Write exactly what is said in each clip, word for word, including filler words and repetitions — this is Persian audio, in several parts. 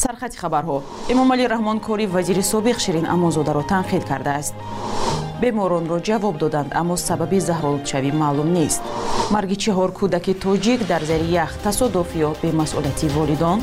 سرخط خبرها. امامعلی رحمانکاری وزیر سابق شیرین امانزاده را تنقید کرده است. بیماران را جواب دادند اما سبب زهرآلودشوی معلوم نیست. مرگ چهار کودک تاجیک در زیر یخ تصادف یا بی‌مسئولیتی والدان؟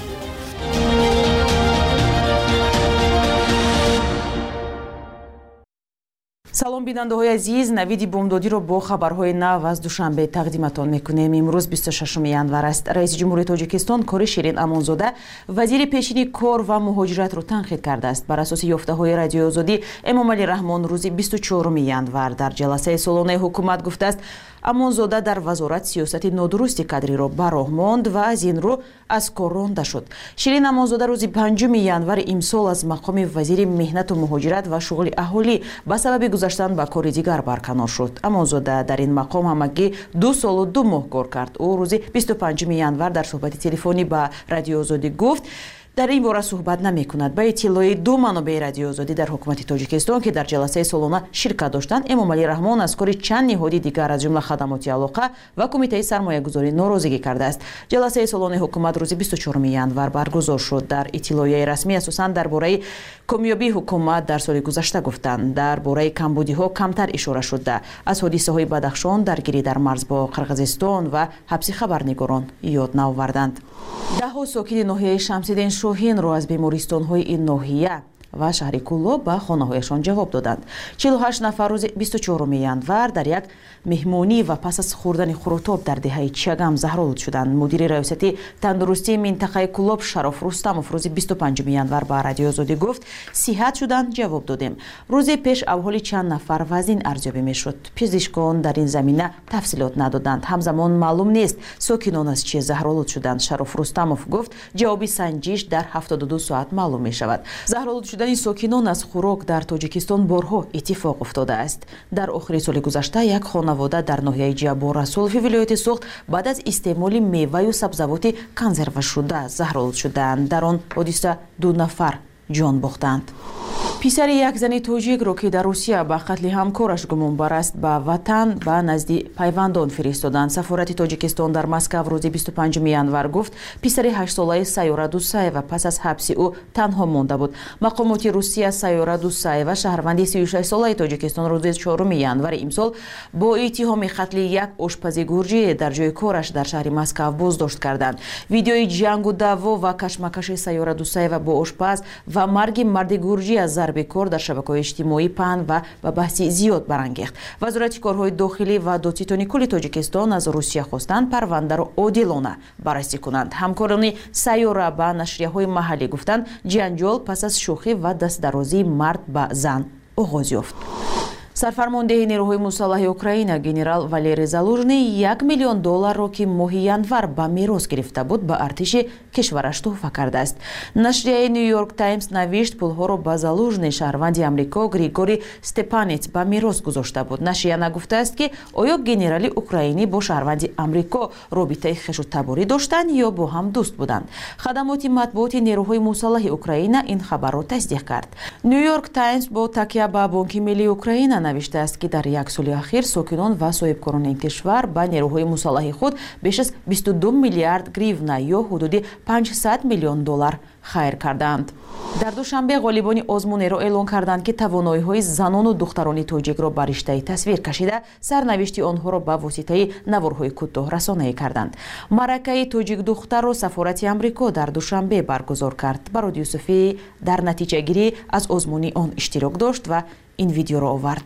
салом бинандаҳои азиз, навиди бомдодиро бо хабарҳои нав аз душанбе тақдиматон мекунем. имрӯз бисту шашуми январ аст. раиси ҷумҳурии тоҷикистон кори ширин амонзода вазири пешини кор ва муҳоҷиратро танқид кардааст. бар асоси ёфтаҳои радиои озодӣ эмомалӣ раҳмон рӯзи бисту чорум январ дар ҷаласаи солонаи ҳукумат гуфтааст амонзода дар вазорат сиёсати нодурусти кадриро бароҳ монд ва аз ин рӯ аз кор ронда шуд. ширин амонзода рӯзи панҷуми январи имсол аз мақоми вазири меҳнату муҳоҷират ва шуғли аҳолӣ ба сабаби гузаштан ба кори дигар барканор шуд. амонзода дар ин мақом ҳамагӣ ду солу ду моҳ кор кард. ӯ рӯзи бисту панҷуми январ дар суҳбати телефонӣ ба радиои озодӣ гуфт дар ин бора суҳбат намекунад. ба иттилои ду манобеи радиои озодӣ дар ҳукумати тоҷикистон ки дар ҷаласаи солона ширкат доштанд, эмомалӣ раҳмон аз кори чанд ниҳоди дигар аз ҷумла хадамоти алоқа ва кумитаи сармоягузорӣ норозигӣ кардааст. ҷаласаи солонаи ҳукумат рӯзи бисту чорум январ баргузор шуд. дар иттилоияи расмӣ асосан дар бораи комёбии ҳукумат дар соли гузашта гуфтанд. дар бораи камбудиҳо камтар ишора шуда. аз ҳодисаҳои бадахшон, даргирӣ дар марз бо қирғизистон ва ҳабси хабарнигорон ёд наоварданд. даҳҳо сокини ноҳияи Шамсиддин Шоҳинро аз бемористонҳои ин ноҳия ва шаҳри Кулло ба хонаҳояшон ҷавоб доданд. чилу ҳашт нафар рӯзи бисту чорум январ дар як меҳмонӣ ва пас аз хӯрдани хурутоб дар деҳаи Чагам заҳролуд шуданд. мудири раёсати тандурустии минтақаи Куллоб Шароф Рустамов рӯзи бисту панҷуми январ ба радиои озодӣ гуфт сиҳат шуданд, ҷавоб додем. рӯзи пеш аҳволи чанд нафар вазн арзёбӣ мешуд. пизишкон дар ин замина тафсилот надоданд. ҳамзамон маълум нест сокинон аз чӣ заҳролуд шуданд. Шароф Рустамов гуфт ҷавоби санҷиш дар ҳафтоду ду соат маълум мешавад. заҳролуд шудани сокинон аз хӯрок дар Тоҷикистон борҳо иттифоқ уфтодааст. дар охири соли гузашта як хонавода дар ноҳияи Ҷабор Расулови вилояти Суғд баъд аз истеъмоли меваю сабзавоти консервашуда заҳролуд шуданд. дар он ҳодиса ду нафар ҷон бохтанд. писари як зани тоҷикро ки дар Русия ба қатли ҳамкораш гумонбар аст ба ватан ба назди пайвандон фиристоданд. сафорати Тоҷикистон дар Москав рӯзи бисту панҷуми январ гуфт писари ҳаштсолаи Сайёра Дусаева пас аз ҳабси ӯ танҳо монда буд. мақомоти Русия Сайёра Дусаева шаҳрванди си и шаш солаи Тоҷикистон рӯзи чоруми январи имсол бо иттиҳоми қатли як ошпази гурҷӣ дар ҷои кораш дар шаҳри Москав боздошт карданд. видеои ҷангу даъво ва кашмакаши Сайёра Дусаева бо ошпаз ва марги марди гурҷӣ аз зарби кор дар шабакаҳои иҷтимоӣ паҳн ва ба баҳси зиёд барангехт. вазорати корҳои дохилӣ ва додситони кулли Тоҷикистон аз Русия хостанд парвандаро одилона баррасӣ кунанд. ҳамкорони Сайёра ба нашрияҳои маҳаллӣ гуфтанд ҷанҷол пас аз шӯхӣ ва дастдарозии мард ба зан оғоз ёфт. сарфармондеҳи нерӯҳои мусаллаҳи Украина генерал Валерий Залужный як миллион долларро ки моҳи январ ба мерос гирифта буд ба артиши кишвараш туҳфа кардааст. нашрияи New York Times навишт пулҳоро ба Залужный шаҳрванди Амрико Григорий Степанец ба мерос гузошта буд. нашрия нагуфтааст ки оё генерали украинӣ бо шаҳрванди Амрико робитаи хешутаборӣ доштанд ё бо ҳам дӯст буданд. хадамоти матбуоти нерӯҳои мусаллаҳи Украина ин хабарро тасдиқ кард. New York Times бо такя ба Бонки миллии Украина навиштааст ки дар як соли ахир сокинон ва соҳибкорони ин кишвар ба нерӯҳои мусаллаҳи худ беш аз бисту ду миллиард гривна ё ҳудуди панҷсад миллион доллар хайр карданд. дар душанбе ғолибони озмунеро эълон карданд ки тавоноиҳои занону духтарони тоҷикро ба риштаи тасвир кашида сарнавишти онҳоро ба воситаи наворҳои кӯтоҳ расонае карданд. маъракаи тоҷик духтарро сафорати Амрико дар душанбе баргузор кард. Барод Юсуфӣ дар натиҷагирӣ аз озмуни он иштирок дошт ва ин видеоро овард.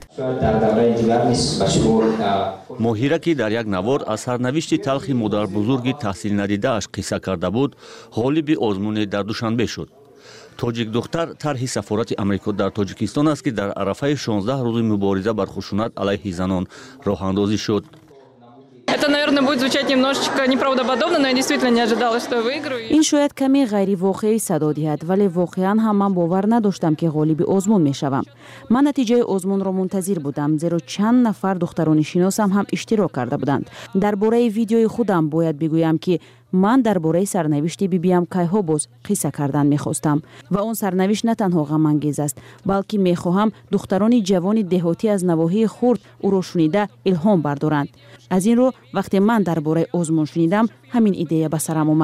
моҳира ки дар як навор аз сарнавишти талхи модарбузурги таҳсилнадидааш қисса карда буд ғолиби озмуне дар душанбе шуд. тоҷик духтар тарҳи сафорати Амрико дар Тоҷикистон аст ки дар арафаи шонздаҳ рӯзи мубориза бар хушунат алайҳи занон роҳандозӣ шуд. Это, наверное, будет звучать немножечко неправдоподобно, но я действительно не ожидала, что я выиграю. ин шояд каме ғайривоқеӣ садо диҳад, вале воқеан ҳам ман бовар надоштам ки ғолиби озмун мешавам. ман натиҷаи озмунро мунтазир будам, зеро чанд нафар духтарони шиносам ҳам иштирок карда буданд. дар бораи видеои худам бояд бигӯям ки ман дар бораи сарнавишти бибиам кайҳо боз қисса кардан мехостам ва он сарнавишт на танҳо ғамангез аст, балки мехоҳам духтарони ҷавони деҳотӣ аз навоҳии хурд ӯро шунида илҳом бардоранд. аз ин рӯ вақте ман дар бораи озмун шунидам ҳамин идея ба сарам омад.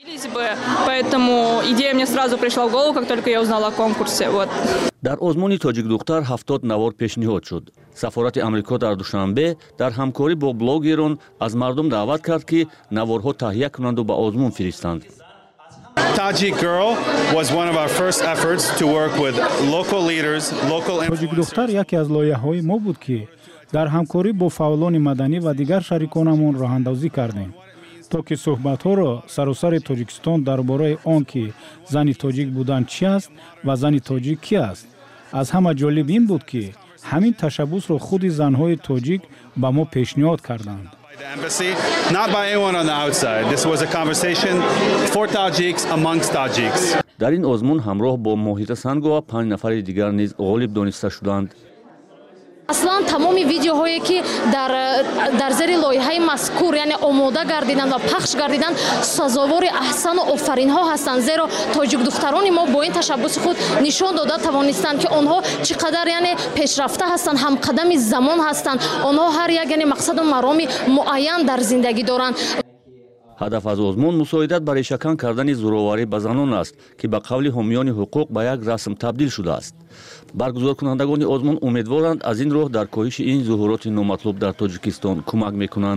Поэтому идея мне сразу пришла в голову, как только я узнала о конкурсе. Вот. дар озмуни тоҷик духтар ҳафтод навор пешниҳод шуд. Сафорати Амрико дар Душанбе дар ҳамкорӣ бо блогерон аз мардум даъват кард ки наворҳо таҳия кунанду ба озмун фиристанд. Tajik Girl was one of our first efforts to work with local leaders, local Тоҷик духтар яке аз лоиҳаҳои мо буд ки дар ҳамкорӣ бо фаъолони маданӣ ва дигар шариконамон роҳандозӣ кардем, то ки суҳбатҳоро саросари Тоҷикистон дар бораи он ки зани тоҷик будан чӣ аст ва зани тоҷик кӣ аст. аз ҳама ҷолиб ин буд ки ҳамин ташаббусро худи занҳои тоҷик ба мо пешниҳод карданд. The embassy, not by anyone on the outside. This was a conversation for Tajiks amongst Tajiks. дар ин озмун ҳамроҳ бо Моҳита Сангова панҷ нафари дигар низ ғолиб дониста шуданд. аслан тамоми видеоҳое ки дар дар зери лоиҳаи мазкур яъне омода гардиданд ва пахш гардиданд сазовори аҳсану офаринҳо ҳастанд, зеро тоҷик духтарони мо бо ин ташаббуси худ нишон дода тавонистанд ки онҳо чӣ қадар яъне пешрафта ҳастанд, ҳамқадами замон ҳастанд. онҳо ҳар як яъне мақсаду мароми муайян дар зиндагӣ доранд. ҳадаф аз озмун мусоидат ба решакан кардани зӯроварӣ ба занон аст ки ба қавли ҳомиёни ҳуқуқ ба як расм табдил шудааст. баргузоркунандагони озмун умедворанд аз ин роҳ дар коҳиши ин зуҳуроти номатлуб дар Тоҷикистон кӯмак мекунанд.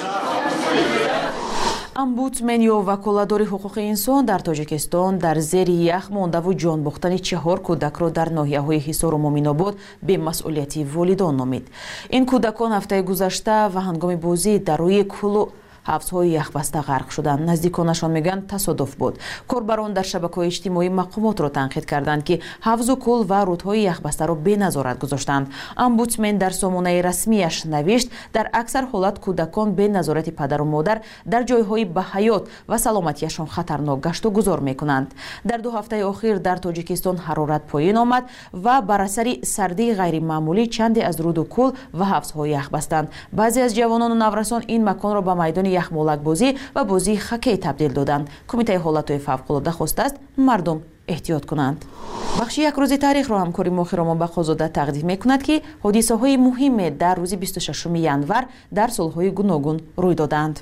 омбудсмен ё ваколадори ҳуқуқи инсон дар Тоҷикистон дар зери ях мондаву ҷонбохтани чаҳор кӯдакро дар ноҳияҳои Ҳисору Моминобод бемасъулияти волидон номид. ин кӯдакон ҳафтаи гузашта ва ҳангоми бозӣ дар рӯи кӯлу ҳавзҳои яхбаста ғарқ шуданд. наздиконашон мегӯянд тасодуф буд. корбарон дар шабакаҳои иҷтимоӣ мақомотро танқид карданд ки ҳавзу кӯл ва рудҳои яхбастаро беназорат гузоштанд. омбудсмен дар сомонаи расмияш навишт, дар аксар ҳолат кӯдакон беназорати падару модар дар ҷойҳои ба ҳаёт ва саломатияшон хатарнок гашту гузор мекунанд. дар ду ҳафтаи охир дар Тоҷикистон ҳарорат поин омад ва бар асари сардии ғайримаъмулӣ чанде аз руду кӯл ва ҳавзҳо ях бастанд. баъзе аз ҷавонону наврасон ин маконро ба майдони яхмолакбозӣ ва бозии хоккей табдил доданд. Кумитаи ҳолатҳои фавқулода хостааст мардум эҳтиёт кунанд. бахши як рӯзи таърихро ҳамкори мо Хиромо Бахозода тақдим мекунад ки ҳодисаҳои муҳиме дар рӯзи бисту шашуми январ дар солҳои гуногун рӯй доданд.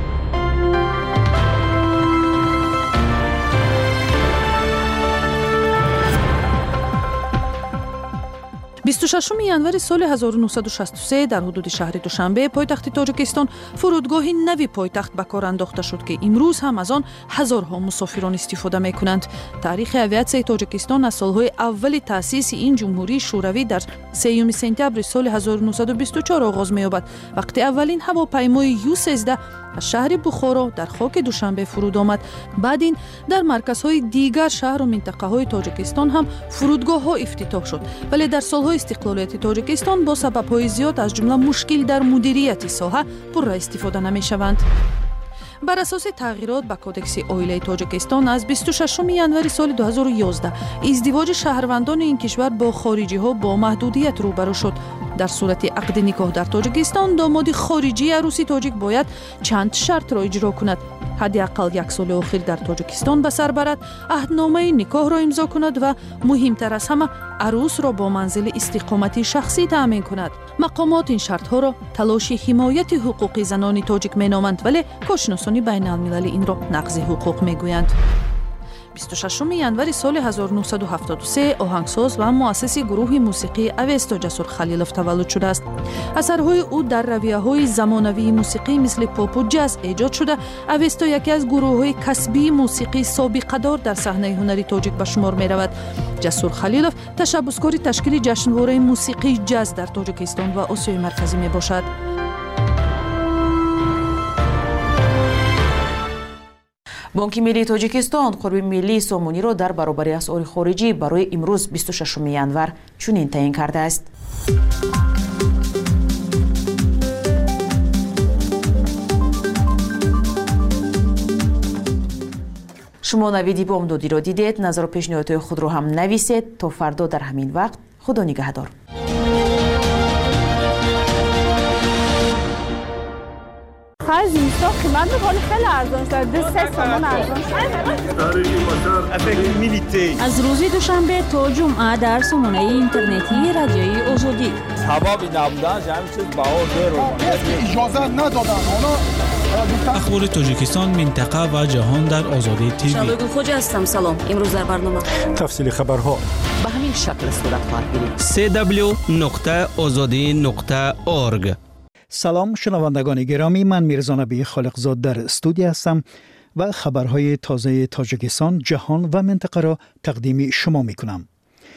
бисту шашуми январи соли ҳазору нуҳсаду шасту се дар ҳудуди шаҳри Душанбе, пойтахти Тоҷикистон, фурудгоҳи нави пойтахт ба кор андохта шуд ки имрӯз ҳам аз он ҳазорҳо мусофирон истифода мекунанд. таърихи авиатсияи Тоҷикистон аз солҳои аввали таъсиси ин ҷумҳурии шӯравӣ дар сеюми сентябри соли ҳазору нуҳсаду бисту чор оғоз меёбад, вақте аввалин ҳавопаймои Ю сезда аз шаҳри Бухоро дар хоки Душанбе фуруд омад. баъд ин дар марказҳои дигар шаҳру минтақаҳои Тоҷикистон ҳам фурудгоҳҳо ифтитоҳ шуд, вале дар солҳои истиқлолияти Тоҷикистон бо сабабҳои зиёд аз ҷумла мушкил дар мудирияти соҳа пурра истифода намешаванд. бар асоси тағйирот ба кодекси оилаи Тоҷикистон аз бисту шашуми январи соли ду ҳазору ёздаҳ издивоҷи шаҳрвандони ин кишвар бо хориҷиҳо бо маҳдудият рӯбарӯ шуд. дар сурати ақди никоҳ дар Тоҷикистон домоди хориҷии арӯси тоҷик бояд чанд шартро иҷро кунад. ҳадди аққал як соли охир дар Тоҷикистон ба сар барад, аҳдномаи никоҳро имзо кунад ва муҳимтар аз ҳама арӯсро бо манзили истиқомати шахсӣ таъмин кунад. мақомот ин шартҳоро талоши ҳимояти ҳуқуқи занони тоҷик меноманд, вале кошиносони байналмилалӣ инро нақзи ҳуқуқ мегӯянд. бисту шашуми январи соли ҳазору нуҳсаду ҳафтоду се оҳангсоз ва муассиси гурӯҳи мусиқии Авесто Ҷасур Халилов таваллуд шудааст. асарҳои ӯ дар равияҳои замонавии мусиқӣ мисли попу ҷаз эҷод шуда, Авесто яке аз гурӯҳҳои касбии мусиқии собиқадор дар саҳнаи ҳунари тоҷик ба шумор меравад. Ҷасур Халилов ташаббускори ташкили ҷашнвораи мусиқии ҷаз дар Тоҷикистон ва Осиёи Марказӣ мебошад. бонки миллии Тоҷикистон қурби миллии сомониро дар баробари асъори хориҷӣ барои имрӯз бисту шашуми январ чунин таъин кардааст. шумо навиди бомдодиро дидед. назару пешниҳодҳои худро ҳам нависед. то фардо дар ҳамин вақт худо нигаҳдор. خرج زمستان قیمت خیلی خیلی ارزان شد. دو سه تومان ارزان شد. از روز دوشنبه تا جمعه در سامانه اینترنتی رادیوی آزادی. سبب نبودن همین چیز بهار داره. اجازه ندادن. اونا اخبار تاجیکستان، منطقه و جهان در آزادی تیوی. شنوندگان خوج هستم. سلام. امروز در برنامه تفصیل خبرها به همین شکل صورت خواهد گرفت. سی دبلیو نقطه آزادی نقطه اورگ. سلام شنوندگان گرامی، من میرزا نبی خالقزاد در استودیو هستم و خبرهای تازه تاجیکستان، جهان و منطقه را تقدیم شما میکنم.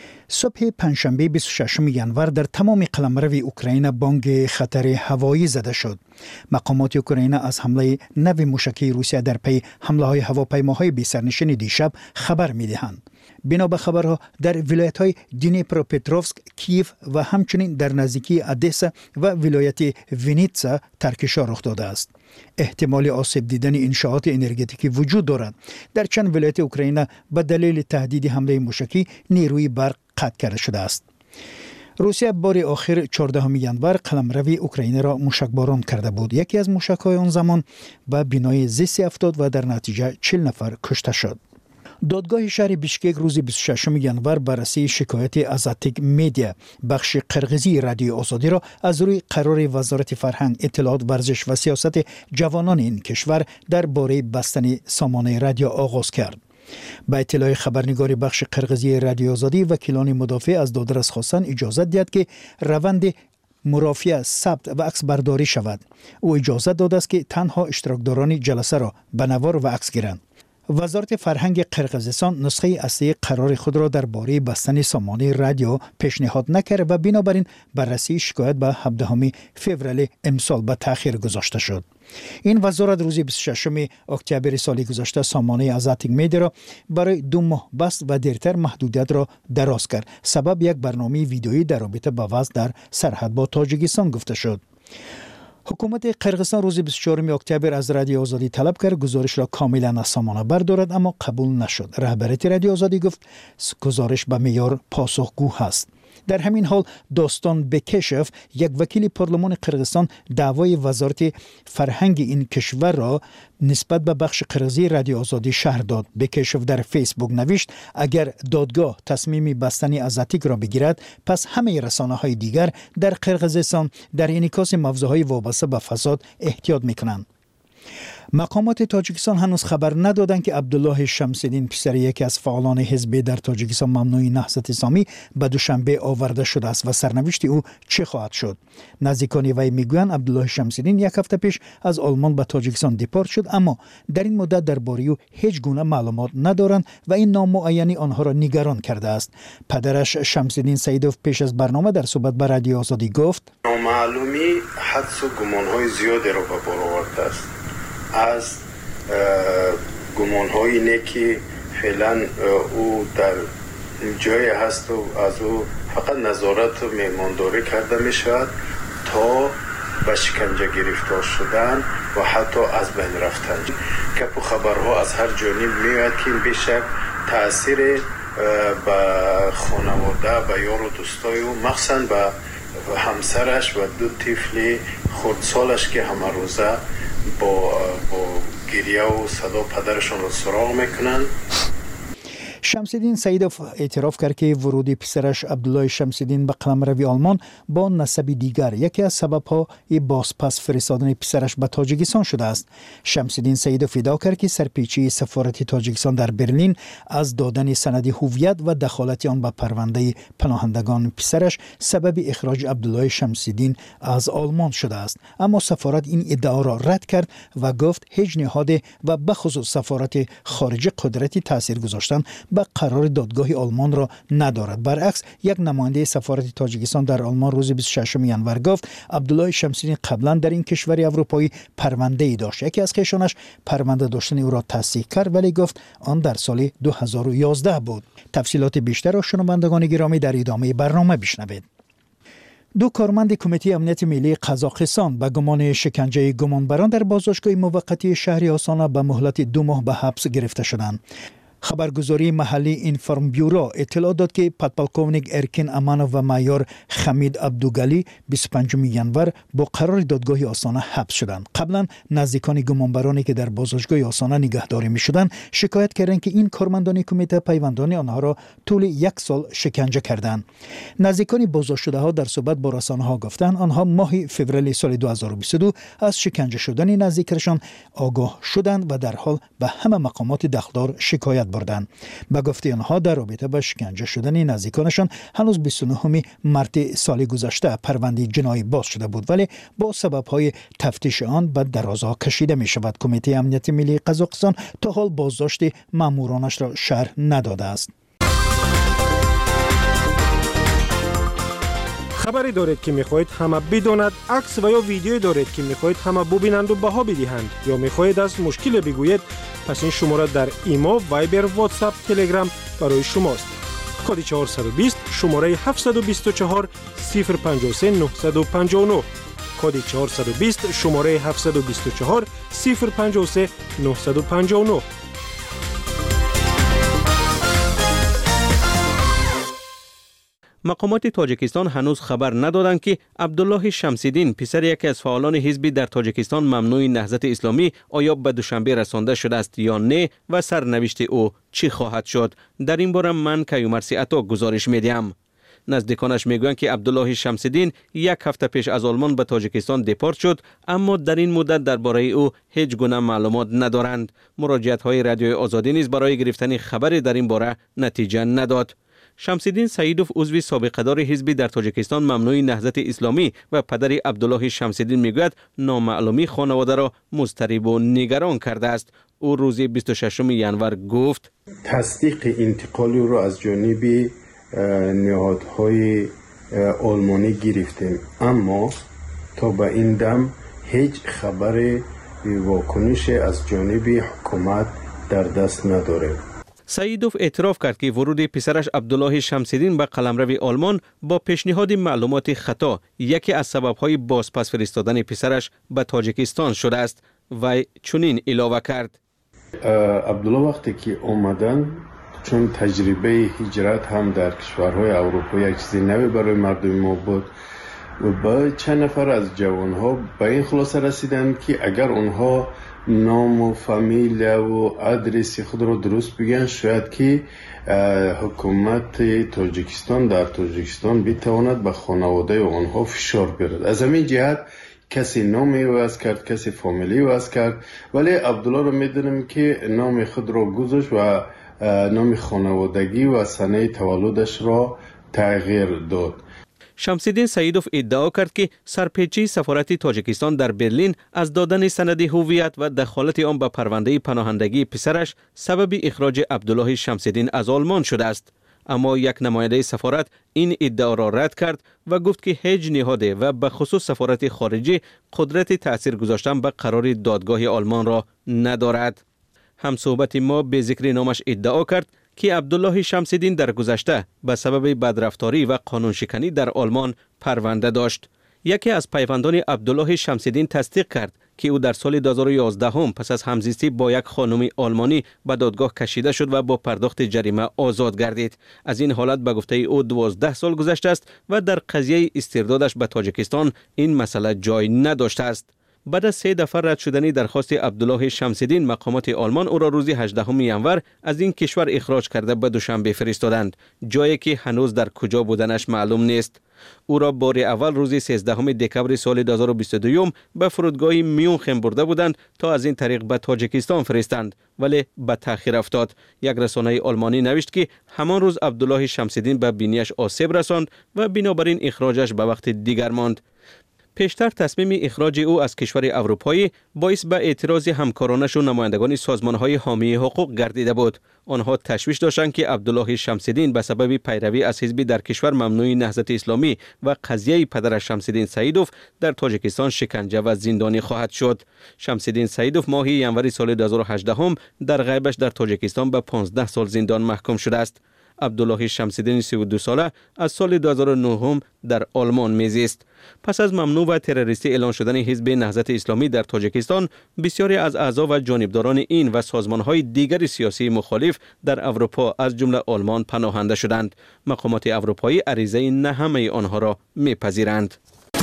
صبح پنجشنبه بیست و ششم ژانویه در تمام قلمرو اوکراین بانگ خطر هوایی زده شد. مقامات اوکراین از حمله نو موشکی روسیه در پی حمله های هواپیماهای بی سرنشین دیشب خبر میدهند. بنا به خبرها در ولایت‌های دنیپروپتروفسک، کیف و همچنین در نزدیکی ادسا و ولایت وینیتسا ترکشا رخ داده است. احتمال آسیب دیدن انشاءات انرژتیکی وجود دارد. در چند ولایت اوکراین به دلیل تهدید حمله موشکی نیروی برق قطع کرده شده است. روسیه بار آخر چهاردهم ژانویه قلمرو اوکراین را موشکباران کرده بود. یکی از موشک‌های آن زمان به بنای زیستی افتاد و در نتیجه چهل نفر کشته شد. دادگاه شهر بیشکک روز بیست و ششم ژانویه بررسی شکایت ازاتیک میدیا بخش قرقیزی رادیو آزادی را از روی قرار وزارت فرهنگ، اطلاعات، ورزش و سیاست جوانان این کشور درباره بستن سامانه رادیو آغاز کرد. با اطلاع خبرنگار بخش قرقیزی رادیو آزادی، وکیلان مدافع از دادرس خواستند اجازه دهد که روند مرافعه ثبت و عکس برداری شود. او اجازه داده است که تنها اشتراکداران جلسه را به نوار و عکس گیرند. وزارت فرهنگ قرقیزستان نسخه اصلی قرار خود را درباره بستن سامانه رادیو پیشنهاد نکرد و بنابراین بررسی شکایت به هفدهم فوریه امسال به تأخیر گذاشته شد. این وزارت روز بیست و ششم اکتبر سال گذشته سامانه ازاتیک میدیا را برای دو ماه بست و دیرتر محدودیت را دراز کرد. سبب یک برنامه ویدئویی در رابطه با وضع در سرحد با تاجیکستان گفته شد. حکومت قرقیزستان روز بیست و چهارم اکتبر از رادیو آزادی طلب کرد گزارش را کاملا از سامانه بردارد، اما قبول نشد. رهبریت رادیو آزادی گفت گزارش به معیار پاسخگو است. در همین حال داستان بکشف، یک وکیل پارلمان قرقیزستان، دعوای وزارت فرهنگ این کشور را نسبت به بخش قرقیزی رادیو آزادی شرح داد. بکشف در فیسبوک نوشت اگر دادگاه تصمیم بستن ازاتیک را بگیرد، پس همه رسانه‌های دیگر در قرقیزستان در انعکاس موضوعهای وابسته به فساد احتیاط میکنند. مقامات تاجیکستان هنوز خبر ندادند که عبدالله شمس‌الدین، پسر یکی از فعالان حزب در تاجیکستان ممنوع نهضت اسلامی، به دوشنبه آورده شده است و سرنوشت او چه خواهد شد. نزدیکان وی میگویند عبدالله شمس‌الدین یک هفته پیش از آلمان به تاجیکستان دیپورت شد، اما در این مدت درباره او هیچ گونه معلومات ندارند و این نامعینی آنها را نگران کرده است. پدرش شمس‌الدین سیدوف پیش از برنامه در صحبت با رادیو آزادی گفت نامعلومی حدس و گمان‌های زیادی را به بار آورده است. از گمان‌های اینه که فعلا او در جای هست و از او فقط نظارت و میمانداری کرده می شود تا به شکنجه گرفتار شدن و حتی از بین رفتن. گپ و خبرها از هر جانب میاد که این بیشک تأثیر به خانواده، به یار و دوستای او، مخصوصا به همسرش و دو طفل خردسالش که همه روزه با با گریه و صدا پدرشون رو سراغ میکنن. شمس‌الدین سیدوف اعتراف کرد که ورود پسرش عبدالله شمس‌الدین به قلمرو آلمان با نسب دیگر یکی از سبب‌های بازپس فرستادن پسرش به تاجیکستان شده است. شمس‌الدین سیدوف ادعا کرد که سرپیچی سفارت تاجیکستان در برلین از دادن سند هویت و دخالت آن به پرونده پناهندگان پسرش سبب اخراج عبدالله شمس‌الدین از آلمان شده است، اما سفارت این ادعا را رد کرد و گفت هیچ نهاد و بخصوص سفارت خارجه قدرتی تاثیر گذاشتن به قرار دادگاه آلمان را ندارد. برعکس یک نماینده سفارت تاجیکستان در آلمان روز بیست و ششم ژانویه گفت عبدالله شمس‌الدین قبلا در این کشور اروپایی پرونده ای داشت. یکی از خویشانش پرونده داشتن او را تصدیق کرد، ولی گفت آن در سال دو هزار و یازده بود. تفصیلات بیشتر را شنوندگان گرامی در ادامه برنامه بشنوید. دو کارمند کمیته امنیت ملی قزاقستان به گمان شکنجه گمانبران در بازداشتگاه موقتی شهر آسانا به مهلت دو ماه به حبس گرفته شدند. خبرگزاری محلی اینفارم بیورو اطلاع داد که پادپولکوونیک ارکین امانوف و مایور خمید عبدوگلی بیست و پنجم ینور با قرار دادگاه آستانه حبس شدند. قبلا نزدیکان گمانبرانی که در بازداشتگاه آستانه نگهداری می‌شدند شکایت کردند که این کارمندان کمیته پیوندان آنها را طول یک سال شکنجه کردند. نزدیکان بازداشت‌شده‌ها در صحبت با رسانه‌ها گفتند آنها ماه فوریه سال دو هزار و بیست و دو از شکنجه شدن نزدیکشان آگاه شدند و در حال به همه مقامات دخلدار شکایت بردند. به گفته آنها در رابطه با شکنجه شدن نزدیکانشان هنوز بیست و نه مارس سال گذشته پرونده جنایی باز شده بود، ولی با سبب‌های تفتیش آن به درازها کشیده می شود. کمیته امنیت ملی قزاقستان تا حال بازداشت مامورانش را شرح نداده است. خبری دارید که میخواهید همه بداند، عکس و یا ویدیویی دارید که میخواهید همه ببینند و بها بدهند یا میخواهید از مشکل بگویید، پس این شماره در ایما، وایبر، واتساپ، تلگرام برای شماست. کد چهارصد و بیست شماره هفتصد و بیست و چهار صفر پنجاه و سه نهصد و پنجاه و نه. کد چهارصد و بیست شماره هفتصد و بیست و چهار صفر پنجاه و سه نهصد و پنجاه و نه. مقامات تاجیکستان هنوز خبر ندادند که عبدالله شمس‌الدین پسر یکی از فعالان حزبی در تاجیکستان ممنوع نهضت اسلامی آیا به دوشنبه رسانده شده است یا نه و سرنوشت او چی خواهد شد. در این باره من کیومرثی عطا گزارش میدیم. نزدیکانش میگویند که عبدالله شمس‌الدین یک هفته پیش از آلمان به تاجیکستان دپارت شد، اما در این مدت درباره او هیچ گونه معلومات ندارند. مراجعت های رادیوی آزادی نیز برای گرفتن خبری در این باره نتیجه نداد. شمس‌الدین سعیدوف عضو سابقه‌دار حزبی در تاجیکستان ممنوع نهضت اسلامی و پدر عبدالله شمس‌الدین میگوید نامعلومی خانواده را مضطرب و نگران کرده است. او روز بیست و ششم ینور گفت تصدیق انتقال او را از جانب نهادهای آلمانی گرفتیم، اما تا به این دم هیچ خبر واکنش از جانب حکومت در دست نداریم. سعیدوف اعتراف کرد که ورود پسرش عبدالله شمس‌الدین به قلمرو آلمان با پیشنهاد معلومات خطا یکی از سبب‌های بازپس فرستادن پسرش به تاجیکستان شده است و چنین اضافه کرد. عبدالله وقتی که اومدن، چون تجربه هجرت هم در کشورهای اروپایی یک چیزی نوی برای مردم ما بود و با چند نفر از جوانها به این خلاصه رسیدند که اگر اونها نام و فامیل و آدرس خود را درست بگن، شاید که حکومت تاجیکستان در تاجیکستان بتواند به خانواده آنها فشار بیارد. از همین جهت کسی نامی وضع کرد، کسی فامیلی وضع کرد، ولی عبدالله را میدونم که نام خود را گذاشت و نام خانوادگی و سنه تولدش را تغییر داد. شمس‌الدین سعیدوف ادعا کرد که سرپیچی سفارت تاجیکستان در برلین از دادن سند هویت و دخالت آن به پرونده پناهندگی پسرش سبب اخراج عبدالله شمس‌الدین از آلمان شده است. اما یک نماینده سفارت این ادعا را رد کرد و گفت که هیچ نهاده و به خصوص سفارت خارجی قدرت تأثیر گذاشتن به قرار دادگاه آلمان را ندارد. همصحبت ما به ذکر نامش ادعا کرد که عبدالله شمس‌الدین در گذشته به سبب بدرفتاری و قانون شکنی در آلمان پرونده داشت. یکی از پیوندان عبدالله شمس‌الدین تصدیق کرد که او در سال دو هزار و یازده هم پس از همزیستی با یک خانم آلمانی به دادگاه کشیده شد و با پرداخت جریمه آزاد گردید. از این حالت به گفته او دوازده سال گذشته است و در قضیه استردادش به تاجیکستان این مسئله جای نداشته است. بعد از سه دفعه رد شدن درخواست عبدالله شمس‌الدین، مقامات آلمان او را روز هجدهم ینور از این کشور اخراج کرده به دوشنبه فرستادند، جایی که هنوز در کجا بودنش معلوم نیست. او را بار اول روز سیزدهم دکمبر سال دو هزار و بیست و دو به فرودگاه میونخن برده بودند تا از این طریق به تاجیکستان فرستند، ولی به تأخیر افتاد. یک رسانه آلمانی نوشت که همان روز عبدالله شمس‌الدین به بینیش آسیب رساند و بنابراین اخراجش به وقت دیگر ماند. پیشتر تصمیم اخراج او از کشور اروپایی باعث به اعتراض همکارانش و نمایندگان سازمان‌های حامی حقوق گردیده بود. آنها تشویش داشتند که عبدالله شمس‌الدین به سبب پیروی از حزبی در کشور ممنوع نهضت اسلامی و قضیه پدرش شمس‌الدین سعیدوف در تاجیکستان شکنجه و زندانی خواهد شد. شمس‌الدین سعیدوف ماه ینوری سال دو هزار و هجده هم در غیبش در تاجیکستان به پانزده سال زندان محکوم شده است. عبدالله شمس‌الدین سی و دو ساله از سال دو هزار و نه در آلمان میزیست. پس از ممنوع و تروریستی اعلان شدن حزب نهضت اسلامی در تاجیکستان، بسیاری از اعضا و جانبداران این و سازمان‌های دیگر سیاسی مخالف در اروپا از جمله آلمان پناهنده شدند. مقامات اروپایی عریضه نه همه آنها را میپذیرند.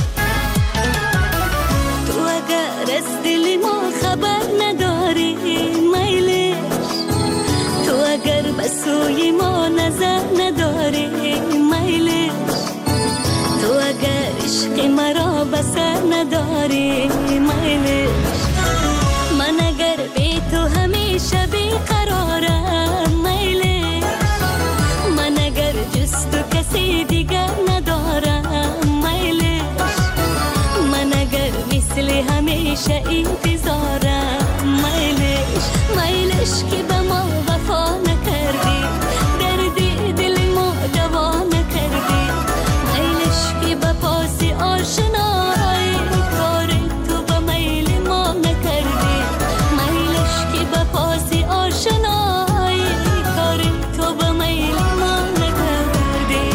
تو اگر از دل ما خبر نداری میلش، تو اگر به سوی ما نظر نداری میلش، تو اگر عشق مرا بسر نداری میلش، من اگر بی تو همیشه بیقرارم میلش، من اگر جز تو کسی دیگر ندارم میلش، من اگر مثل همیشه انتظارم میلش، میلش که به ما وفا نکردی، دردی دل ما دوا نکردی، میلش که به پاس آشنایی کار تو به میل ما نکردی، میلش که به پاس آشنایی کار تو به میل ما نکردی.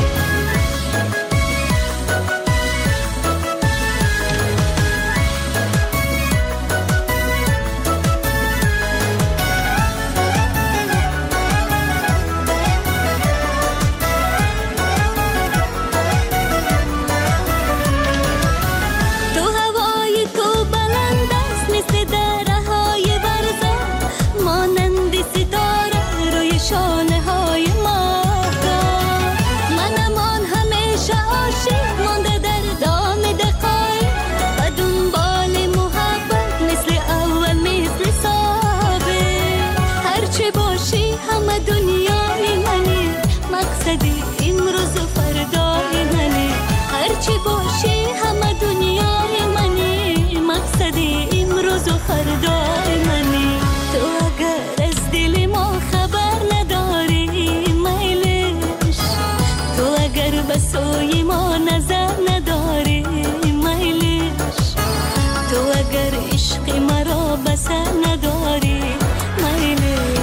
سوی ما نظر نداری میلش، تو اگر عشق مرا بسر نداری میلش.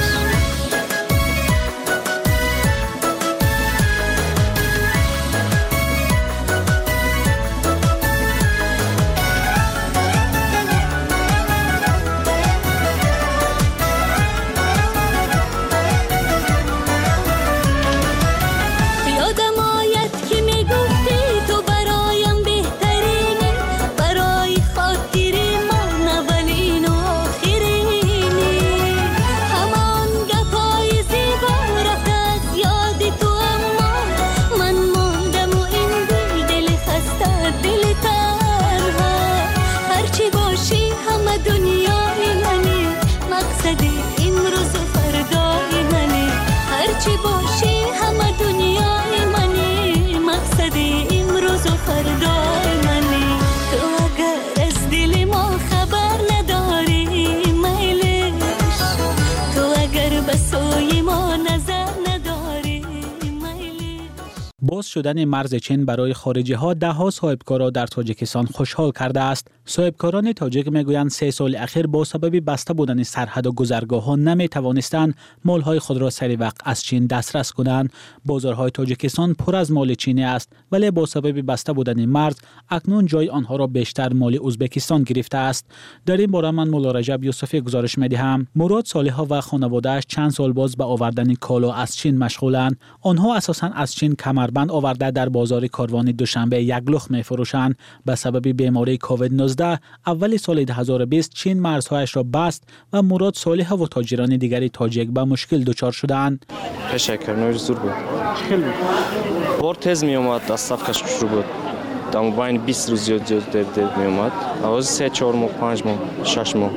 باز شدن مرز چین برای خارجی ها ده ها صاحبکارا در تاجیکستان خوشحال کرده است. صاحبکاران تاجیک میگویند سه سال اخیر با سبب بسته بودن سرحد و گذرگاه ها نمی توانستند مال های خود را سری وقت از چین دسترس کنند. بازارهای تاجیکستان پر از مال چینی است، ولی با سبب بسته بودن مرز اکنون جای آنها را بیشتر مال ازبکستان گرفته است. در این باره من مولا رجب یوسفی گزارش میدهم. مراد صالحا و خانواده‌اش چند سال باز به آوردن کالا از چین مشغولند. آنها اساساً از چین کمربند آورده در بازار کاروان دوشنبه یک لخت می‌فروشند. به سبب بیماری کووید نوزده اول سال دو هزار و بیست چین مرزهایش را بست و مراد صالح و تاجران دیگری تاجیک به مشکل دچار شدند. پشکرنوش زور بود. خیلی بار تز می اومد، دستافکش شروع بود. دم باین بیست روز زیاد زیاد در می اومد. آواز سه چهار ماه پنج ماه شش ماه.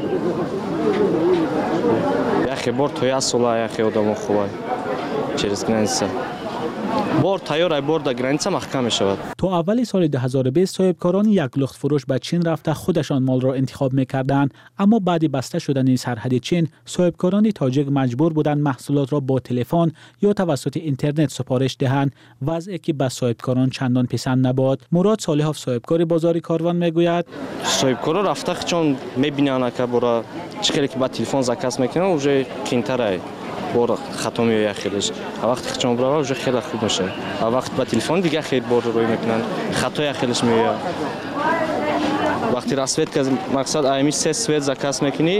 یخی بار توی اصلا یخی آدم خوبه. چیز کننسه. بار تیار بار در گرانسه محکم می شود. تا اول سال دو هزار و بیست صاحبکاران یک لخت فروش به چین رفته خودشان مال را انتخاب می‌کردند، اما بعد بسته شدن سرحد چین صاحبکاران تاجیک مجبور بودند محصولات را با تلفن یا توسط اینترنت سفارش دهند، وضعی که به صاحبکاران چندان پسند نبود. مراد صالح صاحبکار بازار کاروان میگوید صاحبکارا رفته چون می‌بینند که برای چیزی که با تلفن زکاس میکنه اوج کینتره بار خطا میاد خیلیش وقتی خچم برای вже خیلی خوب میشه وقتی با تلفن دیگه خیلی بار روی میکنن خطا خیلیش میاد وقتی راسویت که مقصد ایمی سه سویت زکاس میکنی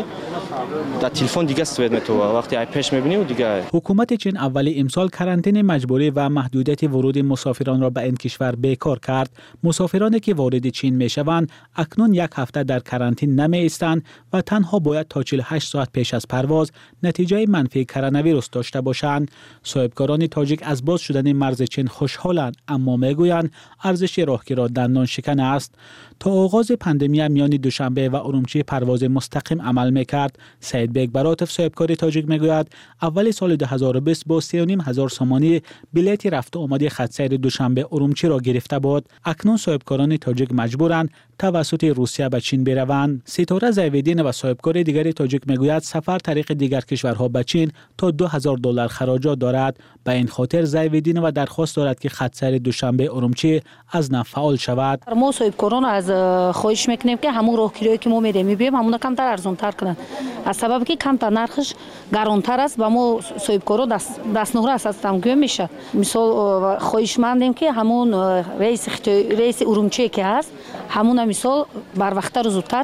در تلفن دیگه سویت میتوه وقتی ای پیش میبینی و دیگه. حکومت چین اول امسال کرانتین مجبوری و محدودیت ورود مسافران را به این کشور بیکار کرد. مسافرانی که وارد چین میشوند اکنون یک هفته در کرانتین نمی ایستند و تنها باید تا چهل و هشت ساعت پیش از پرواز نتیجه منفی کرونا ویروس داشته باشند. صاحبکاران تاجیک از باز شدن مرز چین خوشحالند اما میگویند ارزش راهگیری دندان شکن است. تا آغاز پاندمی میان دوشنبه و ارومچی پرواز مستقیم عمل میکرد. سعید بیگ براتف صاحبکار تاجیک میگوید اول سال دو هزار و بیست با سه و نیم هزار سومانی بلیت رفت و آمد خط سیر دوشنبه ارومچی را گرفته بود. اکنون صاحبکاران تاجیک مجبورند توسط روسیه به چین بروند. ستاره زیویدین و صاحبکار دیگر تاجیک میگوید سفر طریق دیگر کشورها به چین تا دو هزار دلار خراجات دارد. به این خاطر زیویدین و درخواست دارد که خط سیر دوشنبه ارومچی از نو فعال شود. ما صاحبکاران از خواهش میکنیم که همون راهگیری که ما میریم میبینیم همون کمتر ارزان‌تر کنند. از سبب که کمتر نرخش گرانتر است و ما صاحبکارا دست دستنوره است تمگو میشه. مثال خواهش مندیم که همون رئیس رئیس ارومچی که هست همون مثال بر وقت رو زودتر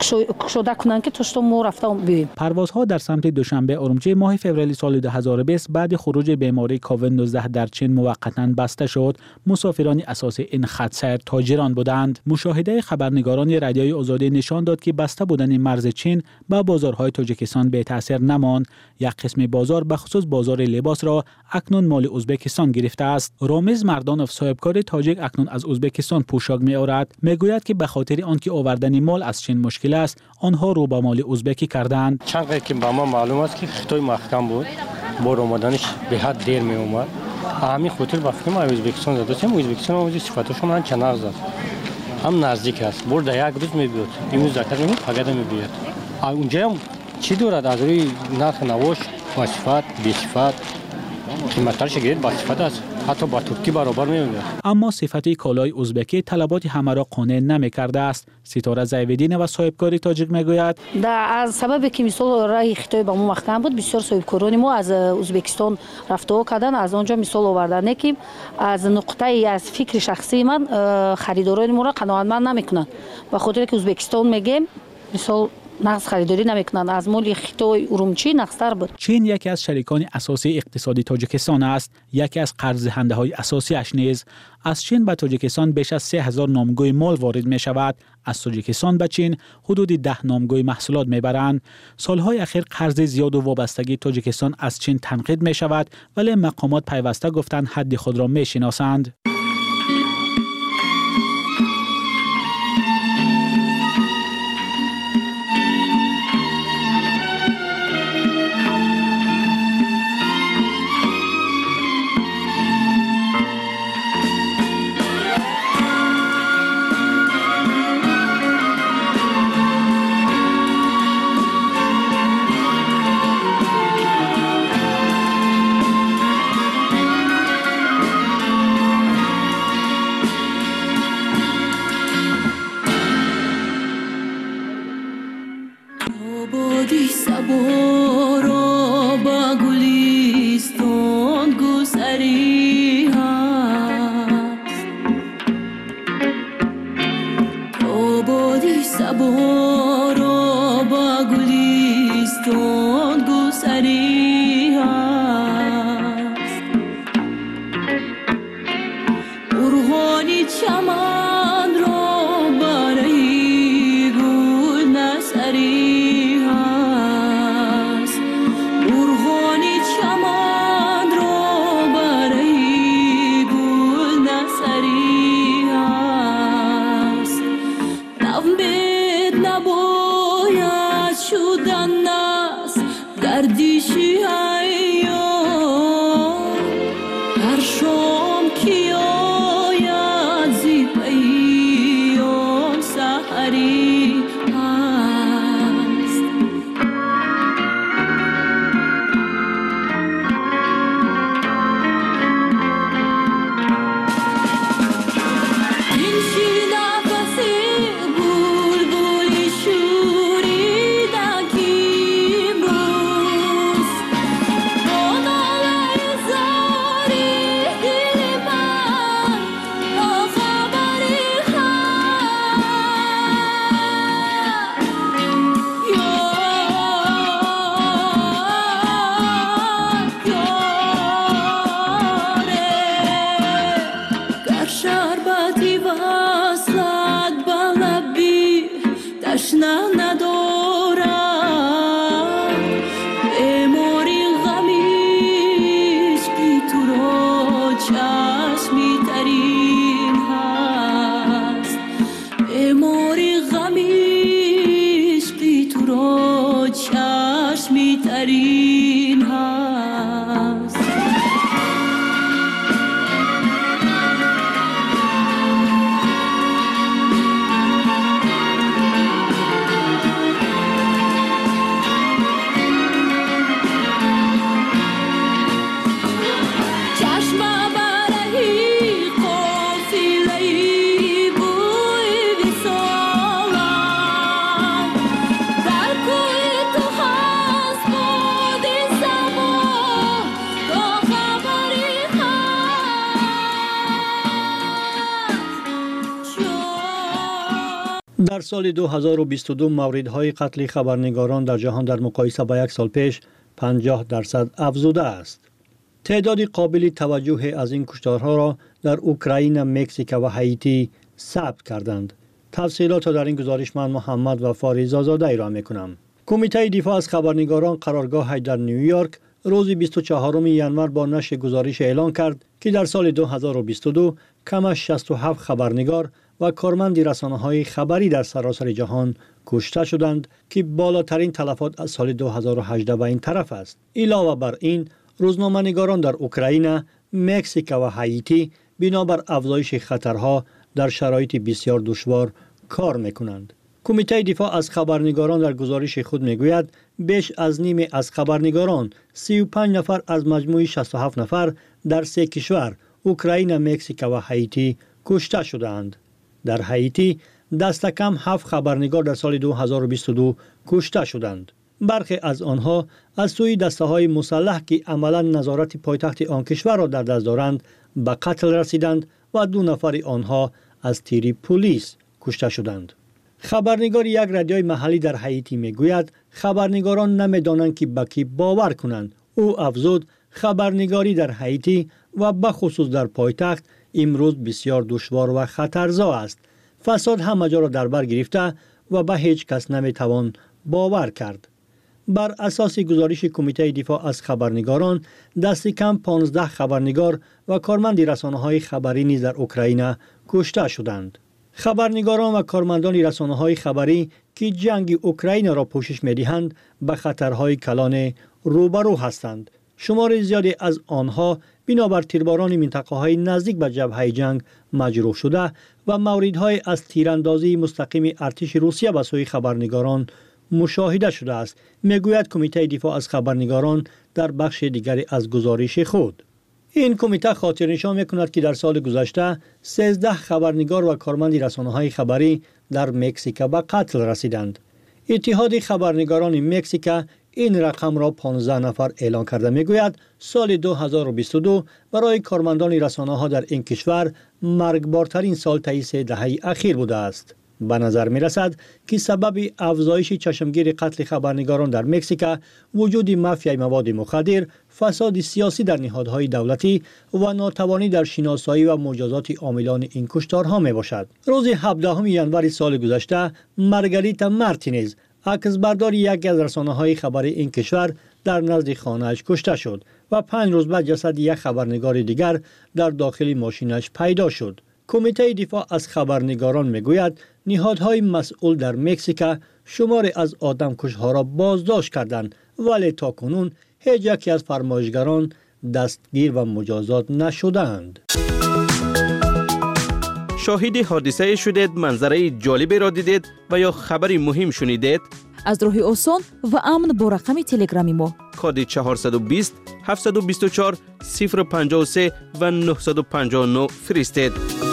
کشوده کنن که توش ما رفتم بیایم. پروازها در سمت دوشنبه ارومچی ماه فوریه سال دو هزار و بیست بعد خروج بیماری کووید نوزده در چین موقتا بسته شد. مسافران اساسی این خط سیر تاجران بودند. مشاهده خبرنگاران رادیوی آزادی نشان داد که بسته بودن مرز چین با بازارهای تاجیکستان به تاثیر نماند. یک قسم بازار به خصوص بازار لباس را اکنون مال ازبکستان گرفته است. رامز مردانوف صاحبکار تاجیک اکنون از ازبکستان پوشاک می آورد. میگوید که به خاطر آنکه آوردن مال از چین مشکل است آنها رو به مال ازبکی کردند. چند که به ما معلوم است که خطای محکم بود بار آمدنش به حد دیر می اومد همین خاطر وقتی ما ازبکستان زدیم ازبکستان اومد صفاتش من چنار زد هم نزدیک است برد یک روز می بیاد امروز زکات می فقط می بیاد اونجا چی دارد از روی نرخ نواش با صفات بی صفات قیمتش گرید با صفات است حتی با ترکی برابر می‌آید. اما صفت کالای ازبکی طلبات همه را قانع نمی‌کرده است. ستاره زیویدین و صاحبکار تاجیک میگوید در از سبب که مثال راه خطای با ما محکم بود بسیار صاحبکاران ما از ازبکستان رفته و کردن از آنجا مثال آوردن که از نقطه از فکر شخصی من خریداران ما را قناعتمند نمی‌کنند به خاطر که ازبکستان میگیم مثال نقص خریداری نمیکنند از مال خطای ارومچی نقص‌تر بود. چین یکی از شریکان اساسی اقتصادی تاجیکستان است. یکی از قرض دهنده‌های اساسی اش نیز از چین به تاجیکستان بیش از سه هزار نامگوی مال وارد می شود. از تاجیکستان به چین حدود ده نامگوی محصولات می برند. سالهای اخیر قرض زیاد و وابستگی تاجیکستان از چین تنقید می شود ولی مقامات پیوسته گفتند حد خود را می شناسند. چشمی ترین هست بیماری غمی عشقی تو را چشمی ترین هست در سال دو هزار و بیست و دو موردهای قتل خبرنگاران در جهان در مقایسه با یک سال پیش پنجاه درصد افزوده است. تعداد قابل توجه از این کشتارها را در اوکراین، مکزیک و هایتی ثبت کردند. تفصیلات را در این گزارش من محمد و فاریز آزاده را میکنم. کمیته دفاع از خبرنگاران قرارگاه در نیویورک روز بیست و چهارم ژانویه با نشر گزارش اعلان کرد که در سال دو هزار و بیست و دو کم از شصت و هفت خبرنگار و کارمند رسانه‌های خبری در سراسر جهان کشته شدند که بالاترین تلفات از سال دو هزار و هجده به این طرف است. علاوه بر این، روزنامه‌نگاران در اوکراین، مکزیک و هایتی بنابر افزایش خطرها در شرایط بسیار دشوار کار می‌کنند. کمیته دفاع از خبرنگاران در گزارش خود می‌گوید بیش از نیم از خبرنگاران، سی و پنج نفر از مجموع شصت و هفت نفر در سه کشور، اوکراین، مکزیک و هایتی کشته شدند. در هایتی دست کم هفت خبرنگار در سال دو هزار و بیست و دو کشته شدند. برخی از آنها از سوی دسته‌های مسلح که عملاً نظارت پایتخت آن کشور را در دست دارند به قتل رسیدند و دو نفر آنها از تیر پلیس کشته شدند. خبرنگار یک رادیوی محلی در هایتی میگوید خبرنگاران نمیدانند که به کی باور کنند. او افزود خبرنگاری در هایتی و به خصوص در پایتخت امروز بسیار دشوار و خطرزا است. فساد همه جا را در بر گرفته و به هیچ کس نمیتوان باور کرد. بر اساس گزارش کمیته دفاع از خبرنگاران، دست کم پانزده خبرنگار و کارمند رسانه‌های خبری نیز در اوکراین کشته شدند. خبرنگاران و کارمندان رسانه‌های خبری که جنگ اوکراین را پوشش می‌دهند، به خطرهای کلان روبرو هستند. شمار زیادی از آنها بنابر تیرباران منطقه‌های نزدیک به جبهه جنگ مجروح شده و موردهای از تیراندازی مستقیم ارتش روسیه به سوی خبرنگاران مشاهده شده است، میگوید کمیته دفاع از خبرنگاران در بخش دیگری از گزارش خود. این کمیته خاطرنشان میکند که در سال گذشته سیزده خبرنگار و کارمند رسانه‌های خبری در مکزیک به قتل رسیدند. اتحاد خبرنگاران مکزیک این رقم را پانزده نفر اعلان کرده. میگوید سال دو هزار و بیست و دو برای کارمندان رسانه‌ها در این کشور مرگبارترین سال طی سه دهه اخیر بوده است. به نظر می رسد که سبب افزایش چشمگیر قتل خبرنگاران در مکزیک وجود مافیای مواد مخدر، فساد سیاسی در نهادهای دولتی و ناتوانی در شناسایی و مجازات عاملان این کشتارها می باشد. روز هفدهم ژانویه سال گذشته، مارگاریتا مارتینز، عکسبردار یکی از رسانه‌های خبری این کشور، در نزد خانه‌اش کشته شد و پنج روز بعد جسد یک خبرنگار دیگر در داخل ماشینش پیدا شد. کمیته دفاع از خبرنگاران میگوید نهادهای مسئول در مکزیک شماری از آدمکش‌ها را بازداشت کردند، ولی تاکنون هیچ یکی از فرمایشگران دستگیر و مجازات نشدند. شاهد حادثه شدید، منظره جالبی را دیدید و یا خبری مهم شنیدید؟ از راه آسان و امن با رقم تلگرامی ما کد چهارصد و بیست هفتصد و بیست و چهار صفر پنجاه و سه و نهصد و پنجاه و نه فرستید.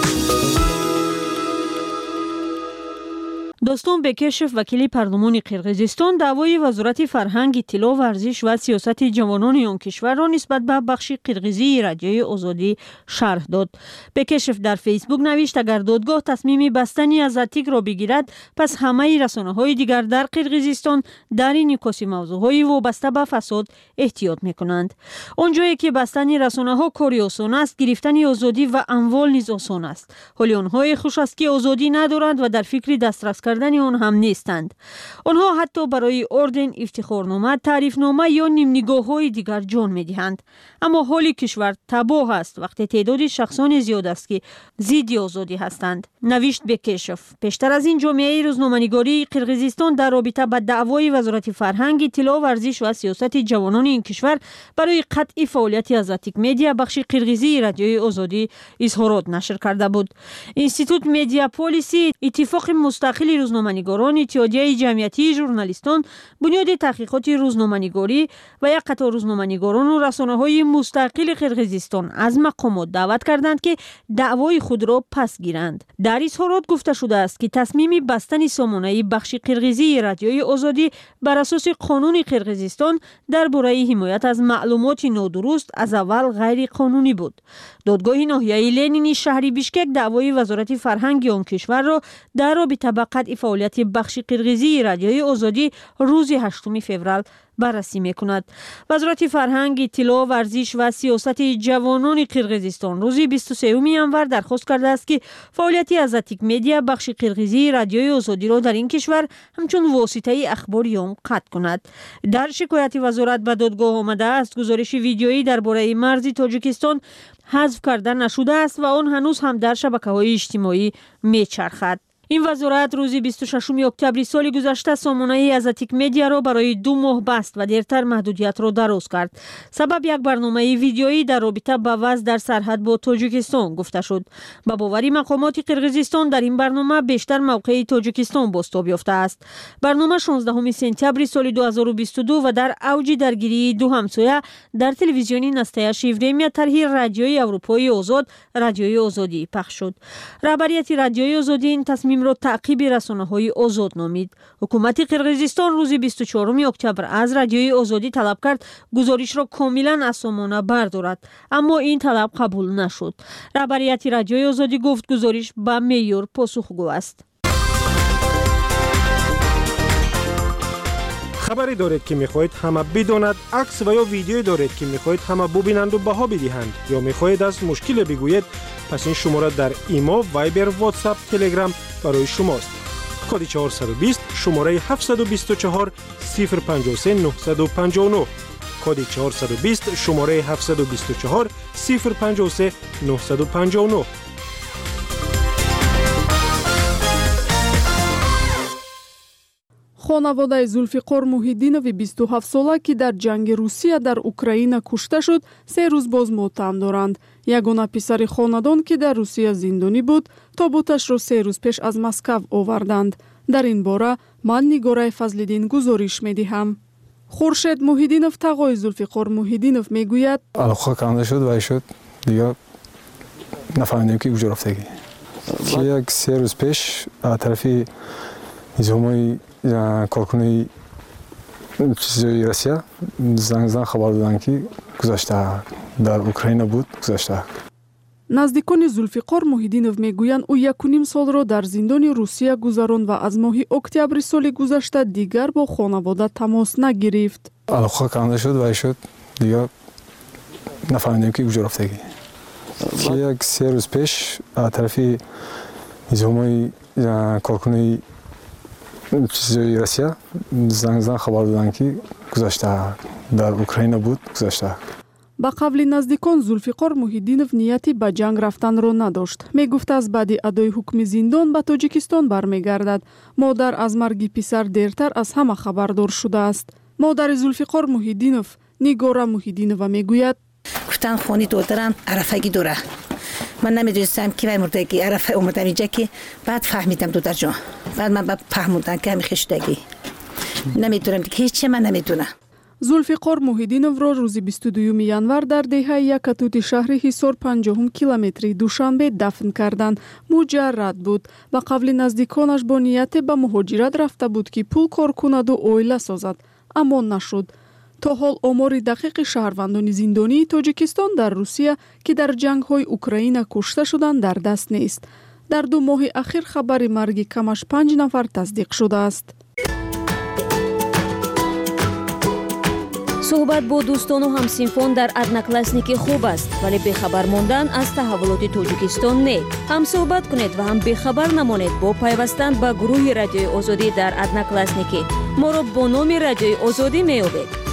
دوستان، بکشف وکیل پارلمان قرقیزستان دعوای وزارت فرهنگ، اطلاع و ورزش و سیاست جوانان آن کشور را نسبت به بخش قرقیزی رادیوی آزادی شرح داد. بکشف در فیسبوک نوشت اگر دادگاه تصمیم بستنی از اتیک را بگیرد، پس همه رسانه‌های دیگر در قرقیزستان در این عکاسی موضوعهای وابسته به فساد احتیاط می‌کنند. آنجایی که بستن رسانه‌ها کاری آسان است، گرفتن آزادی و اموال نیز آسان است. حالی آنها خوش است که آزادی ندارند و در فکر دسترس کردن آن هم نیستند. آنها حتی برای اردن، افتخارنامه، تعریفنامه یا نیمنگاه‌های دیگر جان می‌دهند. اما حال کشور تباه است وقتی تعداد شخصان زیاد است که ضد آزادی هستند. نوشت بکشف. پیشتر از این جامعه روزنامه‌نگاری قرقیزستان در رابطه با دعوای وزارت فرهنگ، اطلاع، ورزش و سیاست جوانان این کشور برای قطع فعالیت ازاتیک مدیا بخش قرقیزی رادیوی آزادی اظهارات نشر کرده بود. اینستیتوت مدیا پالیسی، اتفاق مستقل روزنامه‌نگاران، اتحادیه جمعیتی ژورنالیستان، بنیاد تحقیقات روزنامه‌نگاری و یک قطار روزنامه‌نگاران و رسانه‌های مستقل قرقیزستان از مقامات دعوت کردند که دعوای خود را پس گیرند. در اظهارات گفته شده است که تصمیم بستن سامانه بخش قرقیزی رادیوی آزادی بر اساس قانون قرقیزستان درباره حمایت از معلومات نادرست از اول غیر قانونی بود. دادگاه ناحیه لنینی شهر بیشکک دعوای وزارت فرهنگ آن کشور را در رابطه با قطع فعالیت بخش قرقیزی رادیوی آزادی روز هشتم فوریه بررسی میکند. وزارت فرهنگ، اطلاع، ورزش و سیاست جوانان قرقیزستان روز بیست و سوم ژانویه درخواست کرده است که فعالیت ازاتیک مدیا بخش قرقیزی رادیوی آزادی را در این کشور همچون واسطه اخباری آن قطع کند. در شکایت وزارت به دادگاه آمده است گزارش ویدیویی درباره مرز تاجیکستان حذف کرده نشده است و آن هنوز هم در شبکه‌های اجتماعی میچرخد. این وزارت روز بیست و ششم اکتبر سال گذشته سامانه ازاتیک مدیا را برای دو ماه بست و دیرتر محدودیت را دراز کرد. سبب یک برنامه ویدیویی در رابطه با وضع در سرحد با تاجیکستان گفته شد. با باوری مقامات قرقیزستان در این برنامه بیشتر موقع تاجیکستان بازتاب یافته است. برنامه شانزدهم سپتامبر سال دو هزار و بیست و دو و در اوج درگیری دو همسایه در تلویزیون نستایش وریم طرح رادیوی اروپایی آزاد، رادیوی آزادی پخش شد. رهبریت رادیوی آزادی این تصمیم را تعقیب رسانه‌های آزاد نامید. حکومت قرقیزستان روز بیست و چهارم اکتبر از رادیوی آزادی طلب کرد گزارش را کاملا از سامانه بردارد، اما این طلب قبول نشد. رهبریت رادیوی آزادی گفت گزارش به معیار پاسخگو است. خبری دارید که میخواهید همه بداند، عکس و یا ویدیویی دارید که میخواهید همه ببینند و بها بدهند، یا میخواهید از مشکل بگویید، پس این شماره در ایمو، وایبر، واتساپ، تلگرام برای شماست. کد چهارصد و بیست شماره هفتصد و بیست و چهار صفر پنجاه و سه نهصد و پنجاه و نه. کد چهارصد و بیست شماره هفتصد و بیست و چهار صفر پنجاه و سه نهصد و پنجاه و نه. خانواده زولفیقار موحیدینوی بیست و هفت ساله که در جنگ روسیه در اوکراین کشته شد، سه روز باز ماتم دارند. یگانه پسر خاندان که در روسیه زندانی بود، تابوتش را سه روز پیش از مسکو آوردند. در این باره من نگاره فضل‌الدین گزارش می‌دهم. خورشید موحیدینوف تقای زولفیقار موحیدینوف میگوید علاقه کنده شد و شد دیگه نفهمیدیم که کجا رفتگی. که یک سه روز پیش از طرف نظامی کارکنه چیزی روسیه زنگ زنگ خبر دادن که گذشته در اوکراین بود گذشته. نزدیکان زولفیقار موحیدینوف میگویند او یک و نیم سال را در زندان روسیه گذراند و از ماه اکتبر سال گذشته دیگر با خانواده تماس نگرفت. علاقه کنده شد و شد دیگه نفهمیدیم که کجا رفتگی. که یک سه روز پیش از طرف نظامی کارکنه چیزی روسیه زنگ زنگ خبر دادن که گذشته در اوکراین بود گذشته. با قبل نزدیکان زولفیقار موحیدینوف نیتی به جنگ رفتن را نداشت. می گفت از بعد ادای حکم زندان به تاجیکستان برمیگردد. مادر از مرگ پسر دیرتر از همه خبردار شده است. مادر زولفیقار موحیدینوف نگاره موحیدینووا میگوید گفتن خونی دادرم عرفگی دوره. من نمیدونستم که وای مردگی عرفه اومدم اینجا که بعد فهمیدم دادر جان. بعد من فهمیدم که همین خشتگی. نمیدونم که هیچ چی من نمیدونم. زولفیقار موحیدینوف را روز بیست و دوم ژانویه در دهه یکتوت شهر حصار پنجاه کیلومتری دوشنبه دفن کردند. مجرد بود و قبل نزدیکانش با نیت به مهاجرت رفته بود که پول کار کند و عائله سازد، اما نشد. تا حال آمار دقیق شهروندان زندانی تاجیکستان در روسیه که در جنگ‌های اوکراین کشته شدند در دست نیست. در دو ماه اخیر خبر مرگ کمش پنج نفر تصدیق شده است. صحبت با دوستان و همسینفان در ادناکلاسنیک خوب است، ولی بخبر ماندن از تحولات تاجیکستان نه. هم صحبت کنید و هم بخبر نمانید با پیوستن به گروه رادیوی آزادی در ادناکلاسنیک. ما را با نام رادیوی آزادی میابید.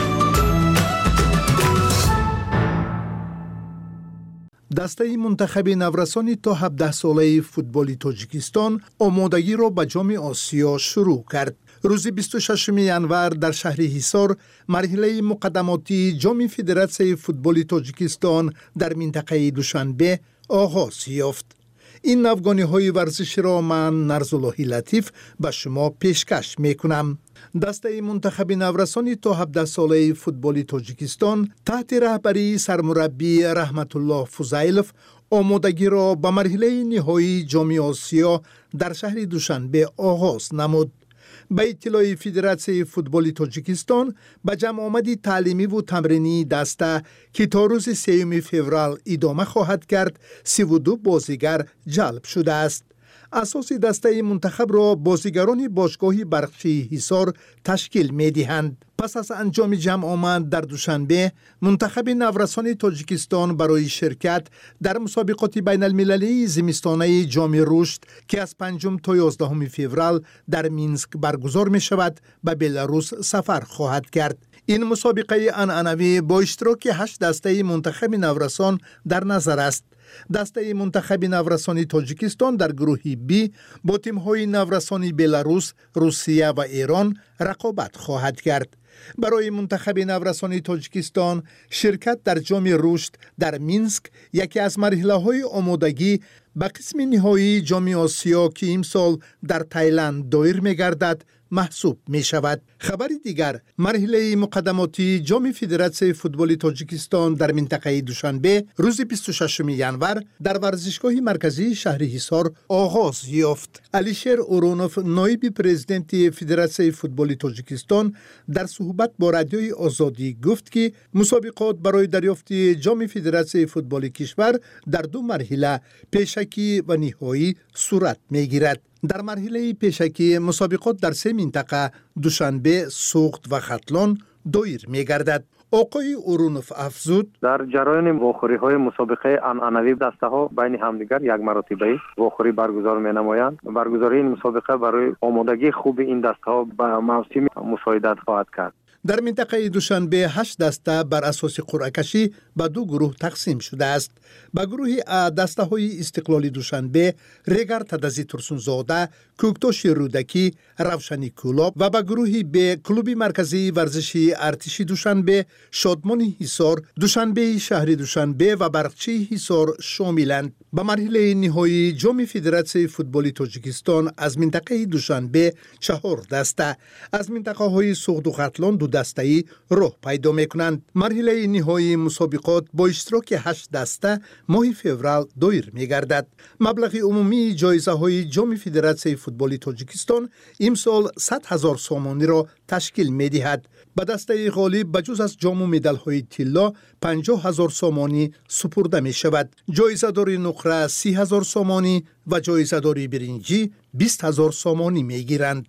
دسته منتخب نورسانی تا هفده ساله فوتبال تاجیکستان آمادگی را به جام آسیا شروع کرد. روز بیست و ششم ژانویه در شهر حصار مرحله مقدماتی جام فدراسیون فوتبال تاجیکستان در منطقه دوشنبه آغاز یافت. این نوگانی‌های ورزشی را من نرزاللهی لطیف به شما پیشکش میکنم. دسته منتخب نورسانی تا هفده ساله فوتبال تاجیکستان تحت رهبری سرمربی رحمت الله فوزیلوف آمادگی را به مرحله نهایی جام آسیا در شهر دوشنبه آغاز نمود. به اطلاع فدراسیون فوتبال تاجیکستان به جمع آمدی تعلیمی و تمرینی دسته که تا روز سوم فوریه ادامه خواهد کرد سی و دو بازیگر جلب شده است. اساس دسته منتخب را بازیگران باشگاه برقچی حصار تشکیل می دهند. پس از انجام جمع آمد در دوشنبه منتخب نورسان تاجیکستان برای شرکت در مسابقات بین المللی زمستانه جام رشد که از پنجم تا یازدهم فوریه در مینسک برگزار می شود به بلاروس سفر خواهد کرد. این مسابقه عنعنوی با اشتراک هشت دسته منتخب نورسان در نظر است. دسته منتخب نورسانی تاجیکستان در گروه بی با تیم‌های نورسانی بلاروس، روسیه و ایران رقابت خواهد کرد. برای منتخب نورسانی تاجیکستان شرکت در جام رشد در مینسک یکی از مرحله‌های آمادگی به قسم نهایی جام آسیا که امسال در تایلند دایر می‌گردد محسوب می شود. خبر دیگر، مرحله مقدماتی جام فدراسیون فوتبال تاجیکستان در منطقه دوشنبه روز بیست و ششم ژانویه در ورزشگاه مرکزی شهر حصار آغاز یافت. علیشیر اورونوف نایب پرزیدنت فدراسیون فوتبال تاجیکستان در صحبت با رادیوی آزادی گفت که مسابقات برای دریافت جام فدراسیون فوتبال کشور در دو مرحله پیشکی و نهایی صورت می گیرد. در مرحله پیشکی مسابقات در سه منطقه دوشنبه، سوخت و ختلان دایر می گردد. آقای اورونوف افزود در جریان واخوری های مسابقه عنعنوی دسته ها بین همدیگر یک مرتبه واخوری برگزار می نمایند. برگزاری این مسابقه برای آمادگی خوب این دسته ها به موسم مساعدت خواهد کرد. در منطقه دوشنبه هشت دسته بر اساس قرعه کشی به دو گروه تقسیم شده است. به گروه ا دسته های استقلالی دوشنبه ریگر تدزی ترسونزاده، کوکتوش رودکی، روشنی کولاب و به گروه ب کلوب مرکزی ورزشی ارتشی دوشنبه، شادمانی حصار، دوشنبه شهری دوشنبه و برقچی حصار شاملند. به مرحله نهایی جام فدراسیون فوتبال تاجیکستان از منطقه دوشنبه چهار دسته، از منطقه های سوخت و ختلان دو دسته‌ای راه پیدا می‌کنند. مرحله نهایی مسابقات با اشتراک هشت دسته ماه فوریه دایر می‌گردد. مبلغ عمومی جایزه‌های جام فدراسیون فوتبال تاجیکستان امسال صد هزار سامانی را تشکیل می‌دهد. به دسته غالب بجز از جام و مدال‌های طلا پنجاه هزار سامانی سپرده می‌شود. جایزه‌دار نقره سی هزار سامانی و جایزه‌دار برنجی بیست هزار سامانی می‌گیرند.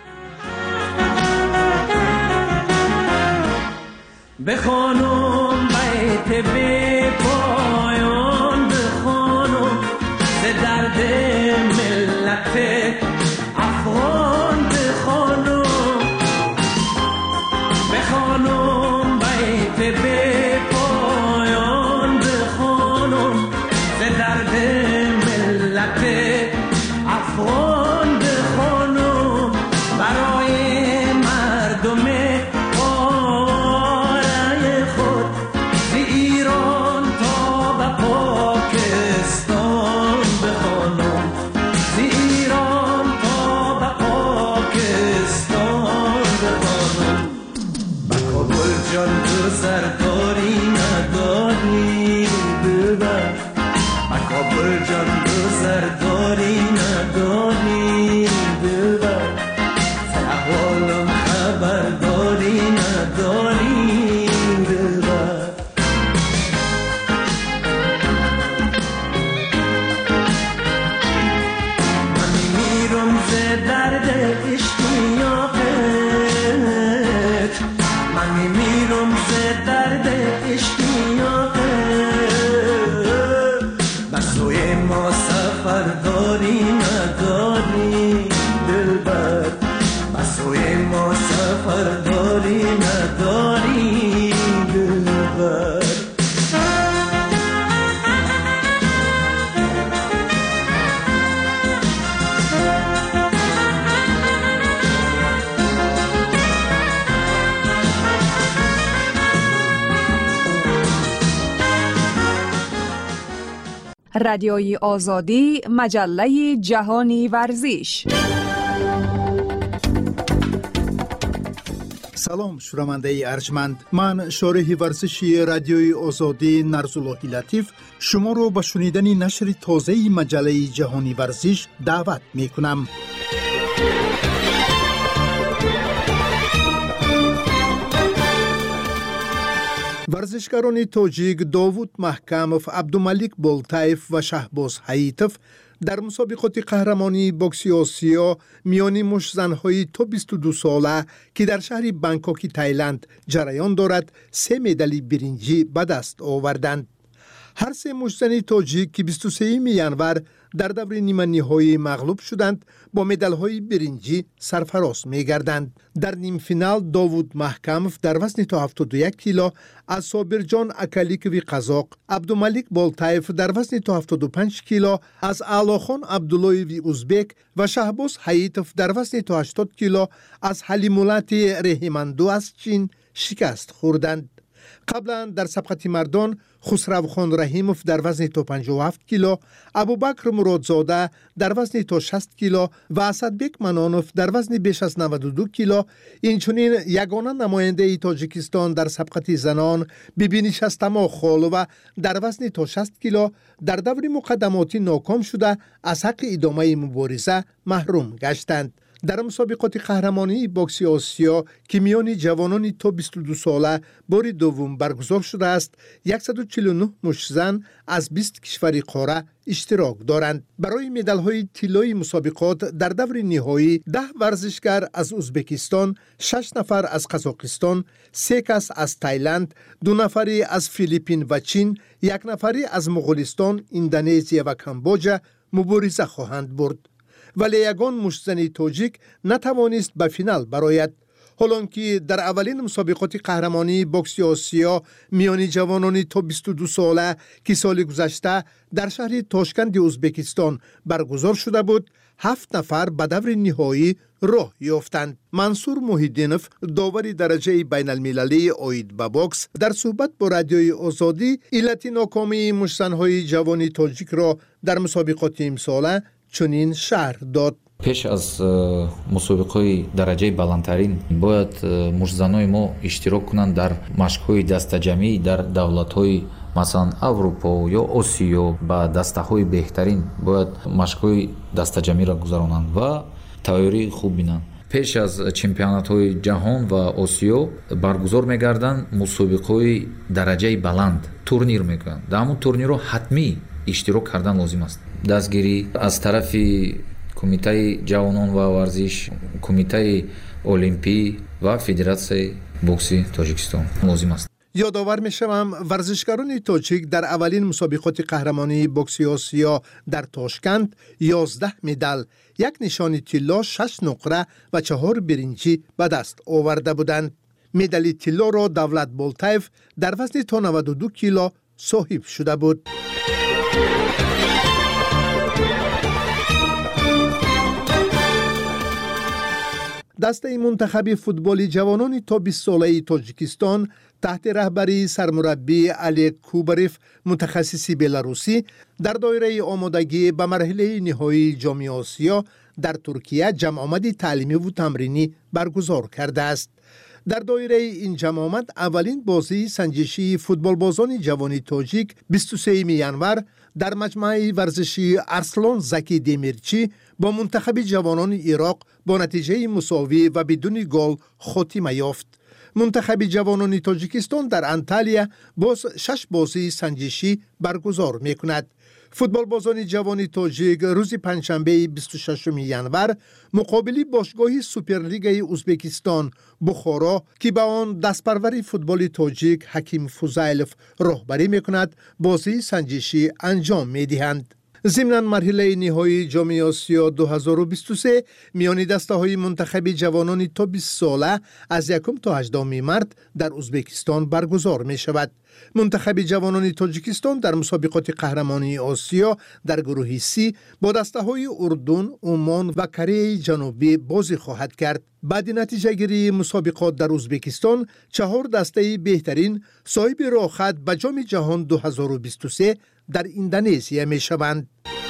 بخوانم بیت به پایان، بخوانم ز درد ملت افغان، بخوانم بخوانم بیت به پایان، بخوانم ز درد ملت افغان، بخوانم برای مردم سرداری نداری ببر، مکابر جان تو سرداری نداری ببر، احوالم خبرداری نداری ببر. من میرم ز درد اشتیاقت، من میرم رادیوی آزادی، مجله جهانی ورزش. سلام شنونده ارجمند، من شارح ورزشی رادیوی آزادی نرزاللهی لطیف شما رو به شنیدن نشر تازه مجله جهانی ورزش دعوت می کنم. ورزشکاران تاجیک داوود محکمов، عبدالملیک بولتایف و شهباز حییتов در مسابقات قهرمانی بوکس آسیا میان مشت‌زن‌های تا بیست و دو ساله که در شهر بانکوک تایلند جریان دارد سه مدال برنجی به دست آوردند. هر سه مشت‌زن تاجیک که بیست و سوم ژانویه در دور نیمه نهایی مغلوب شدند با مدال‌های برنجی سرفراز می‌گردند. در نیم فینال داوود محکمов در وزن تا هفتاد و یک کیلو از صابرجان اکالیکوی قزاق، عبدالملیک بولتایف در وزن تا هفتاد و پنج کیلو از اعلاخان عبداللهوی ازبک و شهباز حییتов در وزن تا هشتاد کیلو از حلیمولات رحیماندو از چین شکست خوردند. قبلا در سبقت مردان خسروخان رحیمов در وزن تا پنجاه و هفت کیلو، ابوبکر مرادزاده در وزن تا شصت کیلو و اسدبک منانov در وزن بیش از نود و دو کیلو، اینچنین یگانه نماینده تاجیکستان در سبقت زنان بیبی شستما خالوه در وزن تا شصت کیلو در دور مقدماتی ناکام شده از حق ادامه مبارزه محروم گشتند. در مسابقات قهرمانی بوکس آسیا که میان جوانان تا بیست و دو ساله بار دوم برگزار شده است، صد و چهل و نه مشت‌زن از بیست کشور قاره اشتراک دارند. برای مدال‌های طلایی مسابقات در دور نهایی ده ورزشکار از ازبکستان، شش نفر از قزاقستان، سه کس از تایلند، دو نفری از فیلیپین و چین، یک نفری از مغولستان، اندونزیا و کامبوجا مبارزه خواهند برد. ولی یگان مشت‌زن تاجیک نتوانست به فینال برآید. حالان که در اولین مسابقات قهرمانی بوکس آسیا میان جوانان تا بیست و دو ساله که سال گذشته در شهر تاشکند ازبکستان برگزار شده بود، هفت نفر به دور نهایی راه یافتند. منصور محیدینov، داور درجه بین المللی عاید به بوکس، در صحبت با رادیوی آزادی علت ناکامی مشت‌زن‌های جوان تاجیک را در مسابقات امساله چنین شرح داد. پیش از مسابقه درجه بالاترین باید مشت‌زنان ما اشتراک کنند در مشق‌های دسته‌جمعی در دولت‌های مثلا اروپا یا آسیا با دسته‌های بهترین باید مشق‌های دسته‌جمعی را گذرانند و تیاری خوب بینند. پیش از چمپیونات‌های جهان و آسیا برگزار می‌گردند مسابقه درجه بلند تورنیر می‌کنند. در همون تورنیر را حتمی اشتراک کردن لازم است. دستگیری از طرف کمیته جوانان و ورزش، کمیته المپی و فدراسیون بوکس تاجیکستان لازم است. یادآور می‌شوم ورزشکاران تاجیک در اولین مسابقات قهرمانی بوکس آسیا در تاشکند یازده مدال، یک نشان طلا، شش نقره و چهار برنجی به دست آورده بودند. مدال طلا را دولت بولتایف در وزن تا نود و دو کیلو صاحب شده بود. دسته منتخب فوتبال جوانان تا بیست ساله تاجیکستان تحت رهبری سرمربی علی کوبریف متخصص بلاروسی در دایره آمادگی به مرحله نهایی جام آسیا در ترکیه جمع آمد تعلیمی و تمرینی برگزار کرده است. در دایره این جمع آمد اولین بازی سنجشی فوتبال بازان جوان تاجیک بیست و سوم ژانویه در مجمع ورزشی ارسلان زکی دمیرچی با منتخب جوانان عراق با نتیجه مساوی و بدون گل خاتمه یافت. منتخب جوانان تاجیکستان در انتالیا باز شش بازی سنجشی برگزار می کند. فوتبال بازان جوان تاجیک روز پنجشنبه بیست و ششم ژانویه مقابل باشگاه سوپرلیگ ازبکستان بخارا که به آن دستپرور فوتبال تاجیک حکیم فوزایلوف راهبری می کند بازی سنجشی انجام می دهند. ضمن مرحله نهایی جام آسیا دو هزار و بیست و سه میان دسته های منتخب جوانان تا بیست ساله از یکم تا هجدهم مارس در ازبکستان برگزار می شود. منتخب جوانان تاجیکستان در مسابقات قهرمانی آسیا در گروه سی با دسته های اردن، عمان و کره جنوبی بازی خواهد کرد. بعد نتیجه گیری مسابقات در ازبکستان چهار دسته بهترین صاحب راه خط به جام جهان دو هزار و بیست و سه در اندونزیا می شوند.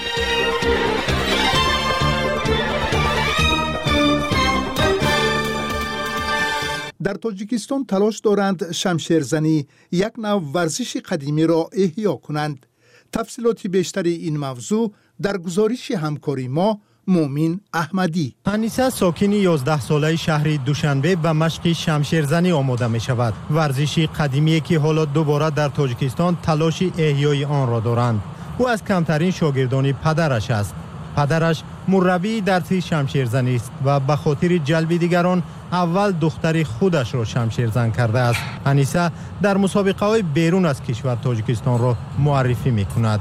در تاجیکستان تلاش دارند شمشیرزنی یک نوع ورزش قدیمی را احیا کنند. تفصیلات بیشتر این موضوع در گزارش همکاری ما مومین احمدی. انیسه ساکن یازده ساله شهر دوشنبه به مشق شمشیرزنی آماده می شود. ورزشی قدیمی که حالا دوباره در تاجیکستان تلاش احیای آن را دارند. او از کمترین شاگردان پدرش است. پدرش مربی درس شمشیرزنی است و به خاطر جلب دیگران اول دختر خودش را شمشیرزن کرده است. انیسه در مسابقه های بیرون از کشور تاجیکستان را معرفی می کند.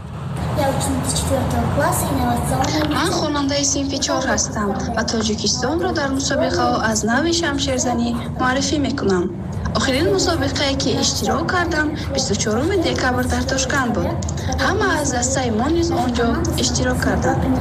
من خواننده صنف چهار هستم و تاجیکستان را در مسابقه ها از نوع شمشیرزنی معرفی می کنم. آخرین مسابقه که اشتراک کردم بیست و چهارم دکبر در تاشکند بود. همه از دسته ما نیز آنجا اشتراک کردند.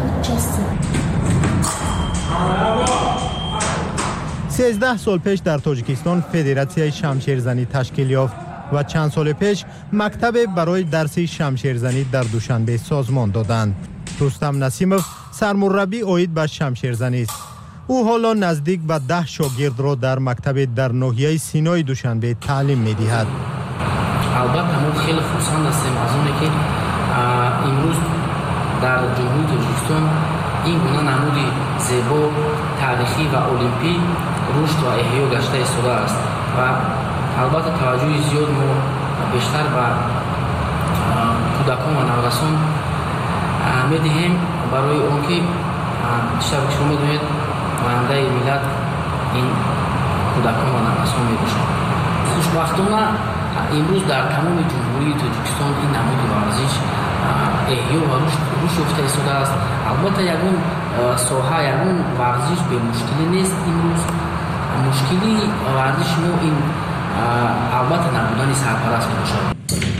سیزده سال پیش در تاجیکستان فدراسیون شمشیرزنی تشکیل یافت و چند سال پیش مکتب برای درس شمشیرزنی در دوشنبه سازمان دادند. رستم نسیموف سرمربی عاید به شمشیرزنی است. او حالا نزدیک به ده شاگرد را در مکتب در ناحیه سینای دوشنبه تعلیم می‌دهد. البته ما خیلی خوشحال هستیم از اونی که امروز در جمهوری تاجیکستان این گونه نمودی زیبا تاریخی و المپی رشد و احیا گشته ایستاده است و البته توجه زیاد ما بیشتر به کودکان و نوجوانان می‌دهیم برای اونکه شب شما می‌دونید آینده ملت این کودکان و نوجوانان می‌باشند. خوشبختانه امروز در تمام جمهوری تاجیکستان این نمود ورزش احیا و رشد یافته ایستاده است. البته یگان ساحه یگان ورزش به مشکلی نیست. امروز مشکلی ورزش ما این البته نبودن سرپرست می‌باشد.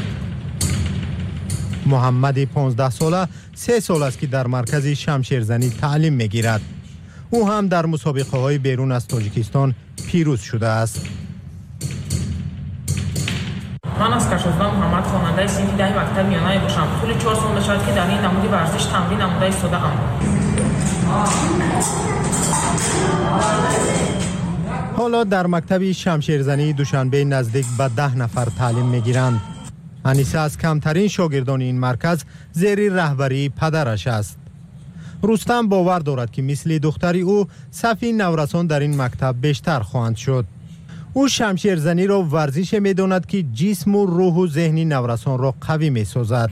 محمد پانزده ساله سه سال است که در مرکز شمشیرزنی تعلیم می‌گیرد. او هم در مسابقه های بیرون از تاجیکستان پیروز شده است. من از کشازده محمد خواننده صنف ده مکتب میانه باشم. طول چهار سال شد که در این نمود ورزش تمرین نموده ایستاده‌ام. حالا در مکتب شمشیرزنی دوشنبه نزدیک به ده نفر تعلیم می‌گیرند. انیسه از کمترین شاگردان این مرکز زیر رهبری پدرش است. رستم باور دارد که مثل دختری او صف نورسان در این مکتب بیشتر خواهند شد. او شمشیرزنی را ورزش می‌داند که جسم و روح و ذهن نورسان را قوی می‌سازد.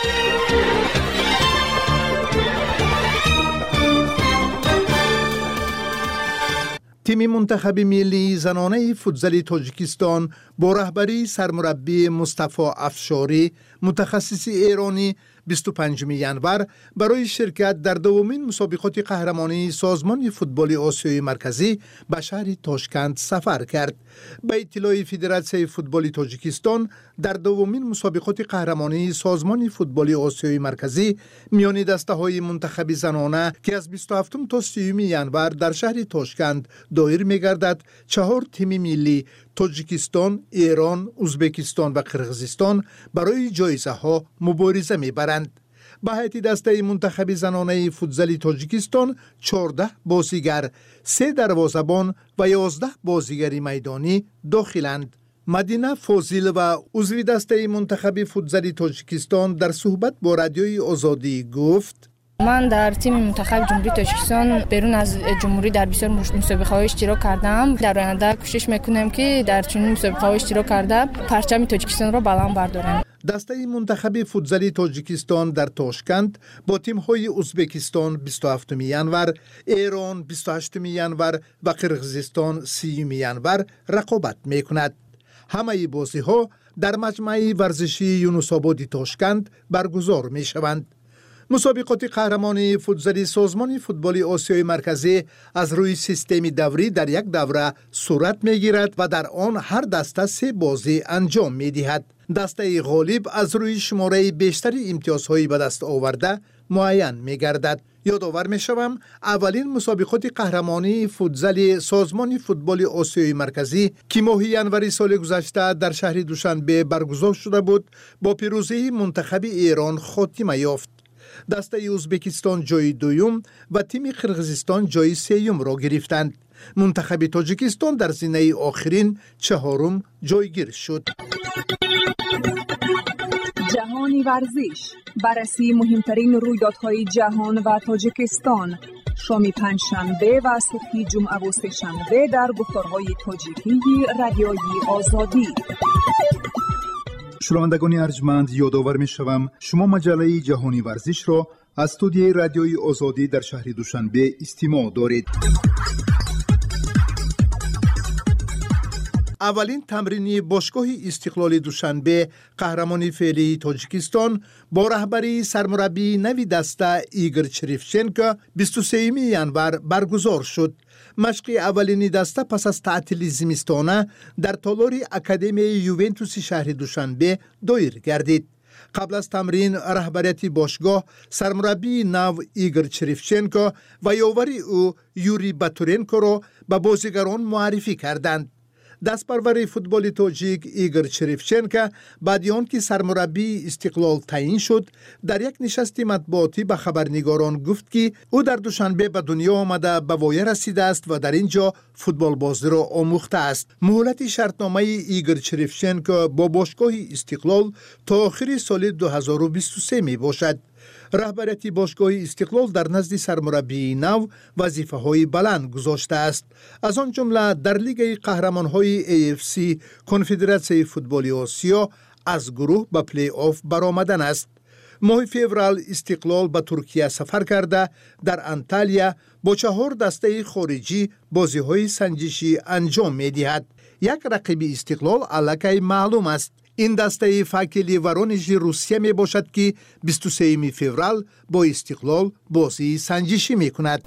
تیم منتخب ملی زنانه فوتزال تاجیکستان با رهبری سرمربی مصطفی افشاری متخصص ایرانی بیست و پنجم ینور برای شرکت در دومین مسابقات قهرمانی سازمان فوتبال آسیای مرکزی به شهر تاشکند سفر کرد. به اطلاع فدراسیون فوتبال تاجیکستان در دومین مسابقات قهرمانی سازمان فوتبال آسیای مرکزی میان دسته‌های منتخب زنانه که از بیست و هفتم تا سیوم ینور در شهر تاشکند دایر می‌گردد، چهار تیم ملی تاجیکستان، ایران، ازبکستان و قرقیزستان برای جایزه ها مبارزه می‌برند. به هیئت دسته منتخب زنانه فوتزال تاجیکستان چهارده بازیگر، سه دروازه‌بان و یازده بازیگر میدانی داخلند. مدینه فاضل و عضو دسته منتخب فوتزال تاجیکستان در صحبت با رادیوی آزادی گفت: من در تیم منتخب جمهوری تاجیکستان بیرون از جمهوری در بسیار مسابقه‌های اشتراک کردم. در آینده کوشش میکنم که در چنین مسابقه‌های اشتراک کرده پرچم تاجیکستان را بلند بردارم. دسته منتخب فوتزال تاجیکستان در تاشکند با تیم‌های ازبکستان بیست و هفتم ینور، ایران بیست و هشتم ینور و قرقیزستان سیوم ینور رقابت میکند. همه بازی‌ها در مجمع ورزشی یونس آباد تاشکند برگزار میشوند. مسابقات قهرمانی فوتزالی سازمان فوتبال آسیای مرکزی از روی سیستم دوری در یک دوره صورت میگیرد و در آن هر دسته سه بازی انجام میدهد. دسته غالب از روی شماره بیشتری امتیازهای به دست آورده معین میگردد. یادآور میشوم اولین مسابقات قهرمانی فوتزالی سازمان فوتبال آسیای مرکزی که ماه ژانویه سال گذشته در شهر دوشنبه برگزار شده بود با پیروزی منتخب ایران خاتمه یافت. دسته ازبکستان جای دوم و تیم قرقیزستان جای سوم را گرفتند. منتخب تاجیکستان در زینه آخرین چهارم جایگیر شد. جهانی ورزش، بررسی مهمترین رویدادهای جهان و تاجیکستان، شام پنجشنبه و صبح جمعه و سه‌شنبه در گفتارهای تاجیکی رادیوی آزادی. شنوندگان ارجمند، یادآور می‌شوم شما مجله جهانی ورزش را از استودیوی رادیوی آزادی در شهر دوشنبه استماع دارید. اولین تمرینی باشگاه استقلال دوشنبه قهرمانی فعلی تاجیکستان با رهبری سرمربی نوی دسته ایگور چریفچنکو بیست و سوم ژانویه برگزار شد. مشق اولین دسته پس از تعطیل زمستانه در تالار اکادمی یوونتوس شهر دوشنبه دایر گردید. قبل از تمرین رهبریت باشگاه سرمربی نو ایگور چریفچنکو و یاوری او یوری باتورنکو را به بازیگران معرفی کردند. دستپرور فوتبال تاجیک ایگور چریفچنکو بعد از آنکه سرمربی استقلال تعیین شد در یک نشست مطبوعاتی به خبرنگاران گفت که او در دوشنبه به دنیا آمده به وایه رسیده است و در اینجا فوتبال بازی را آموخته است. مهلت شرطنامه ایگور چریفچنکو با باشگاه استقلال تا آخر سال دو هزار و بیست و سه می باشد. رهبریت باشگاه استقلال در نزد سرمربی نو وظیفه های بلند گذاشته است. از آن جمله در لیگ قهرمان های ای اف سی کنفدراسیون فوتبال آسیا از گروه به پلی آف برآمدن است. ماه فوریه استقلال به ترکیه سفر کرده در انتالیا با چهار دسته خارجی بازی های سنجشی انجام می دهد. یک رقیب استقلال الکی معلوم است. این دسته فاکلی ورونژ روسیه می باشد که بیست و سوم فوریه با استقلال بازی سنجشی می کند.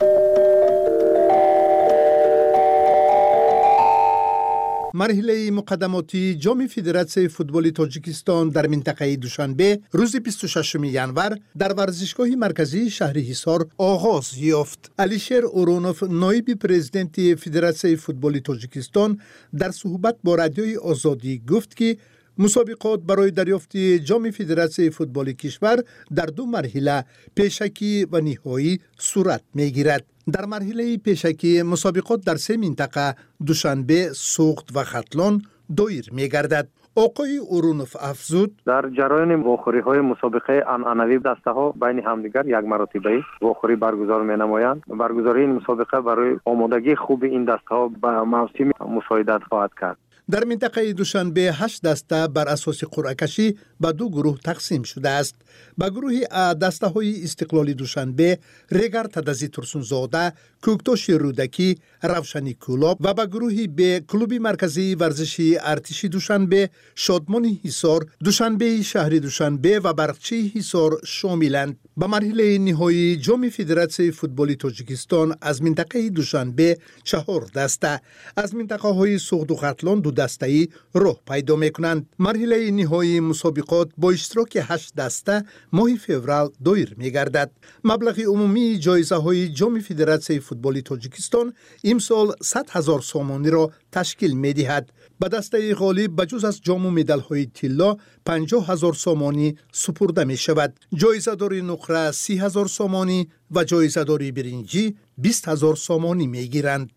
مرحله مقدماتی جام فدراسیون فوتبال تاجیکستان در منطقه دوشنبه روز بیست و ششم ژانویه در ورزشگاه مرکزی شهر حصار آغاز یافت. علیشیر اورونوف نایب پرزیدنت فدراسیون فوتبال تاجیکستان در صحبت با رادیوی آزادی گفت که مسابقات برای دریافت جام فدراسیون فوتبال کشور در دو مرحله پیشکی و نهایی صورت می‌گیرد. در مرحله پیشکی مسابقات در سه منطقه دوشنبه، سوخت و ختلان دایر می‌گردد. آقای اورونوف افزود در جریان واخوری های مسابقه عنعنوی دسته ها بین همدیگر یک مرتبه واخوری برگزار می نمایند. برگزاری این مسابقه برای آمادگی خوب این دسته ها به موسم مساعدت خواهد کرد. در منطقه دوشنبه هشت دسته بر اساس قرعه کشی به دو گروه تقسیم شده است. به گروه ا دسته های استقلال دوشنبه، ریگر تدزی ترسونزاده، کوکتوش رودکی، روشنی کولاب و به گروه ب کلوب مرکزی ورزشی ارتشی دوشنبه، شادمانی حصار، دوشنبه شهر دوشنبه و برقچی حصار شاملند. به مرحله نهایی جام فدراسیون فوتبال تاجیکستان از منطقه دوشنبه چهار دسته، از منطقه های سوخت و ختلان دو دسته‌ای راه پیدا می‌کنند. مرحله نهایی مسابقات با اشتراک هشت دسته ماه فوریه دایر می‌گردد. مبلغ عمومی جایزه‌های جام فدراسیون فوتبال تاجیکستان امسال صد هزار سومانی را تشکیل می‌دهد. به دسته غالب بجز از جام و مدال‌های طلا پنجاه هزار سومانی سپرده می‌شود. جایزه‌دار نقره سی هزار سومانی و جایزه‌دار برنجی بیست هزار سومانی می‌گیرند.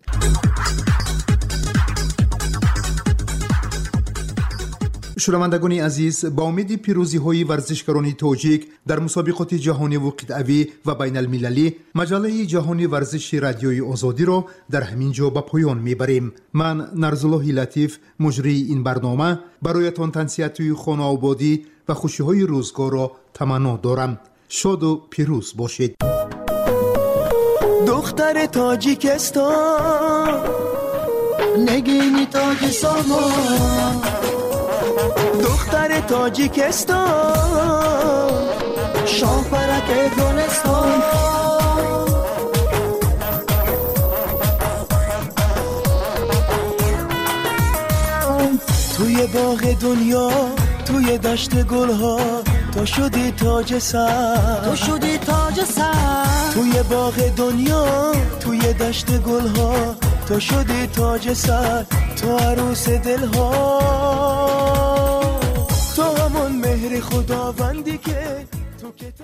شنوندگان عزیز، با امید پیروزی های ورزشکاران تاجیک در مسابقات جهانی و قطعوی و بین المللی، مجله جهانی ورزش رادیوی آزادی را در همین جا به پایان میبریم. من نرزالله لطیف مجری این برنامه برایتان تنسیت خانه آبادی و خوشی های روزگار را تمنا دارم. شاد و پیروز باشید. دختر تاجیکستان نگینی تاج سامان، دختر تاجیکستان شاه برک گلستان. توی باغ دنیا توی دشت گلها تو شدی تاج سر، تو شدی تاج سر. توی باغ دنیا توی دشت گلها تو شدی تاج سر، تو عروس دلها، تو همون مهر خداوندی که تو که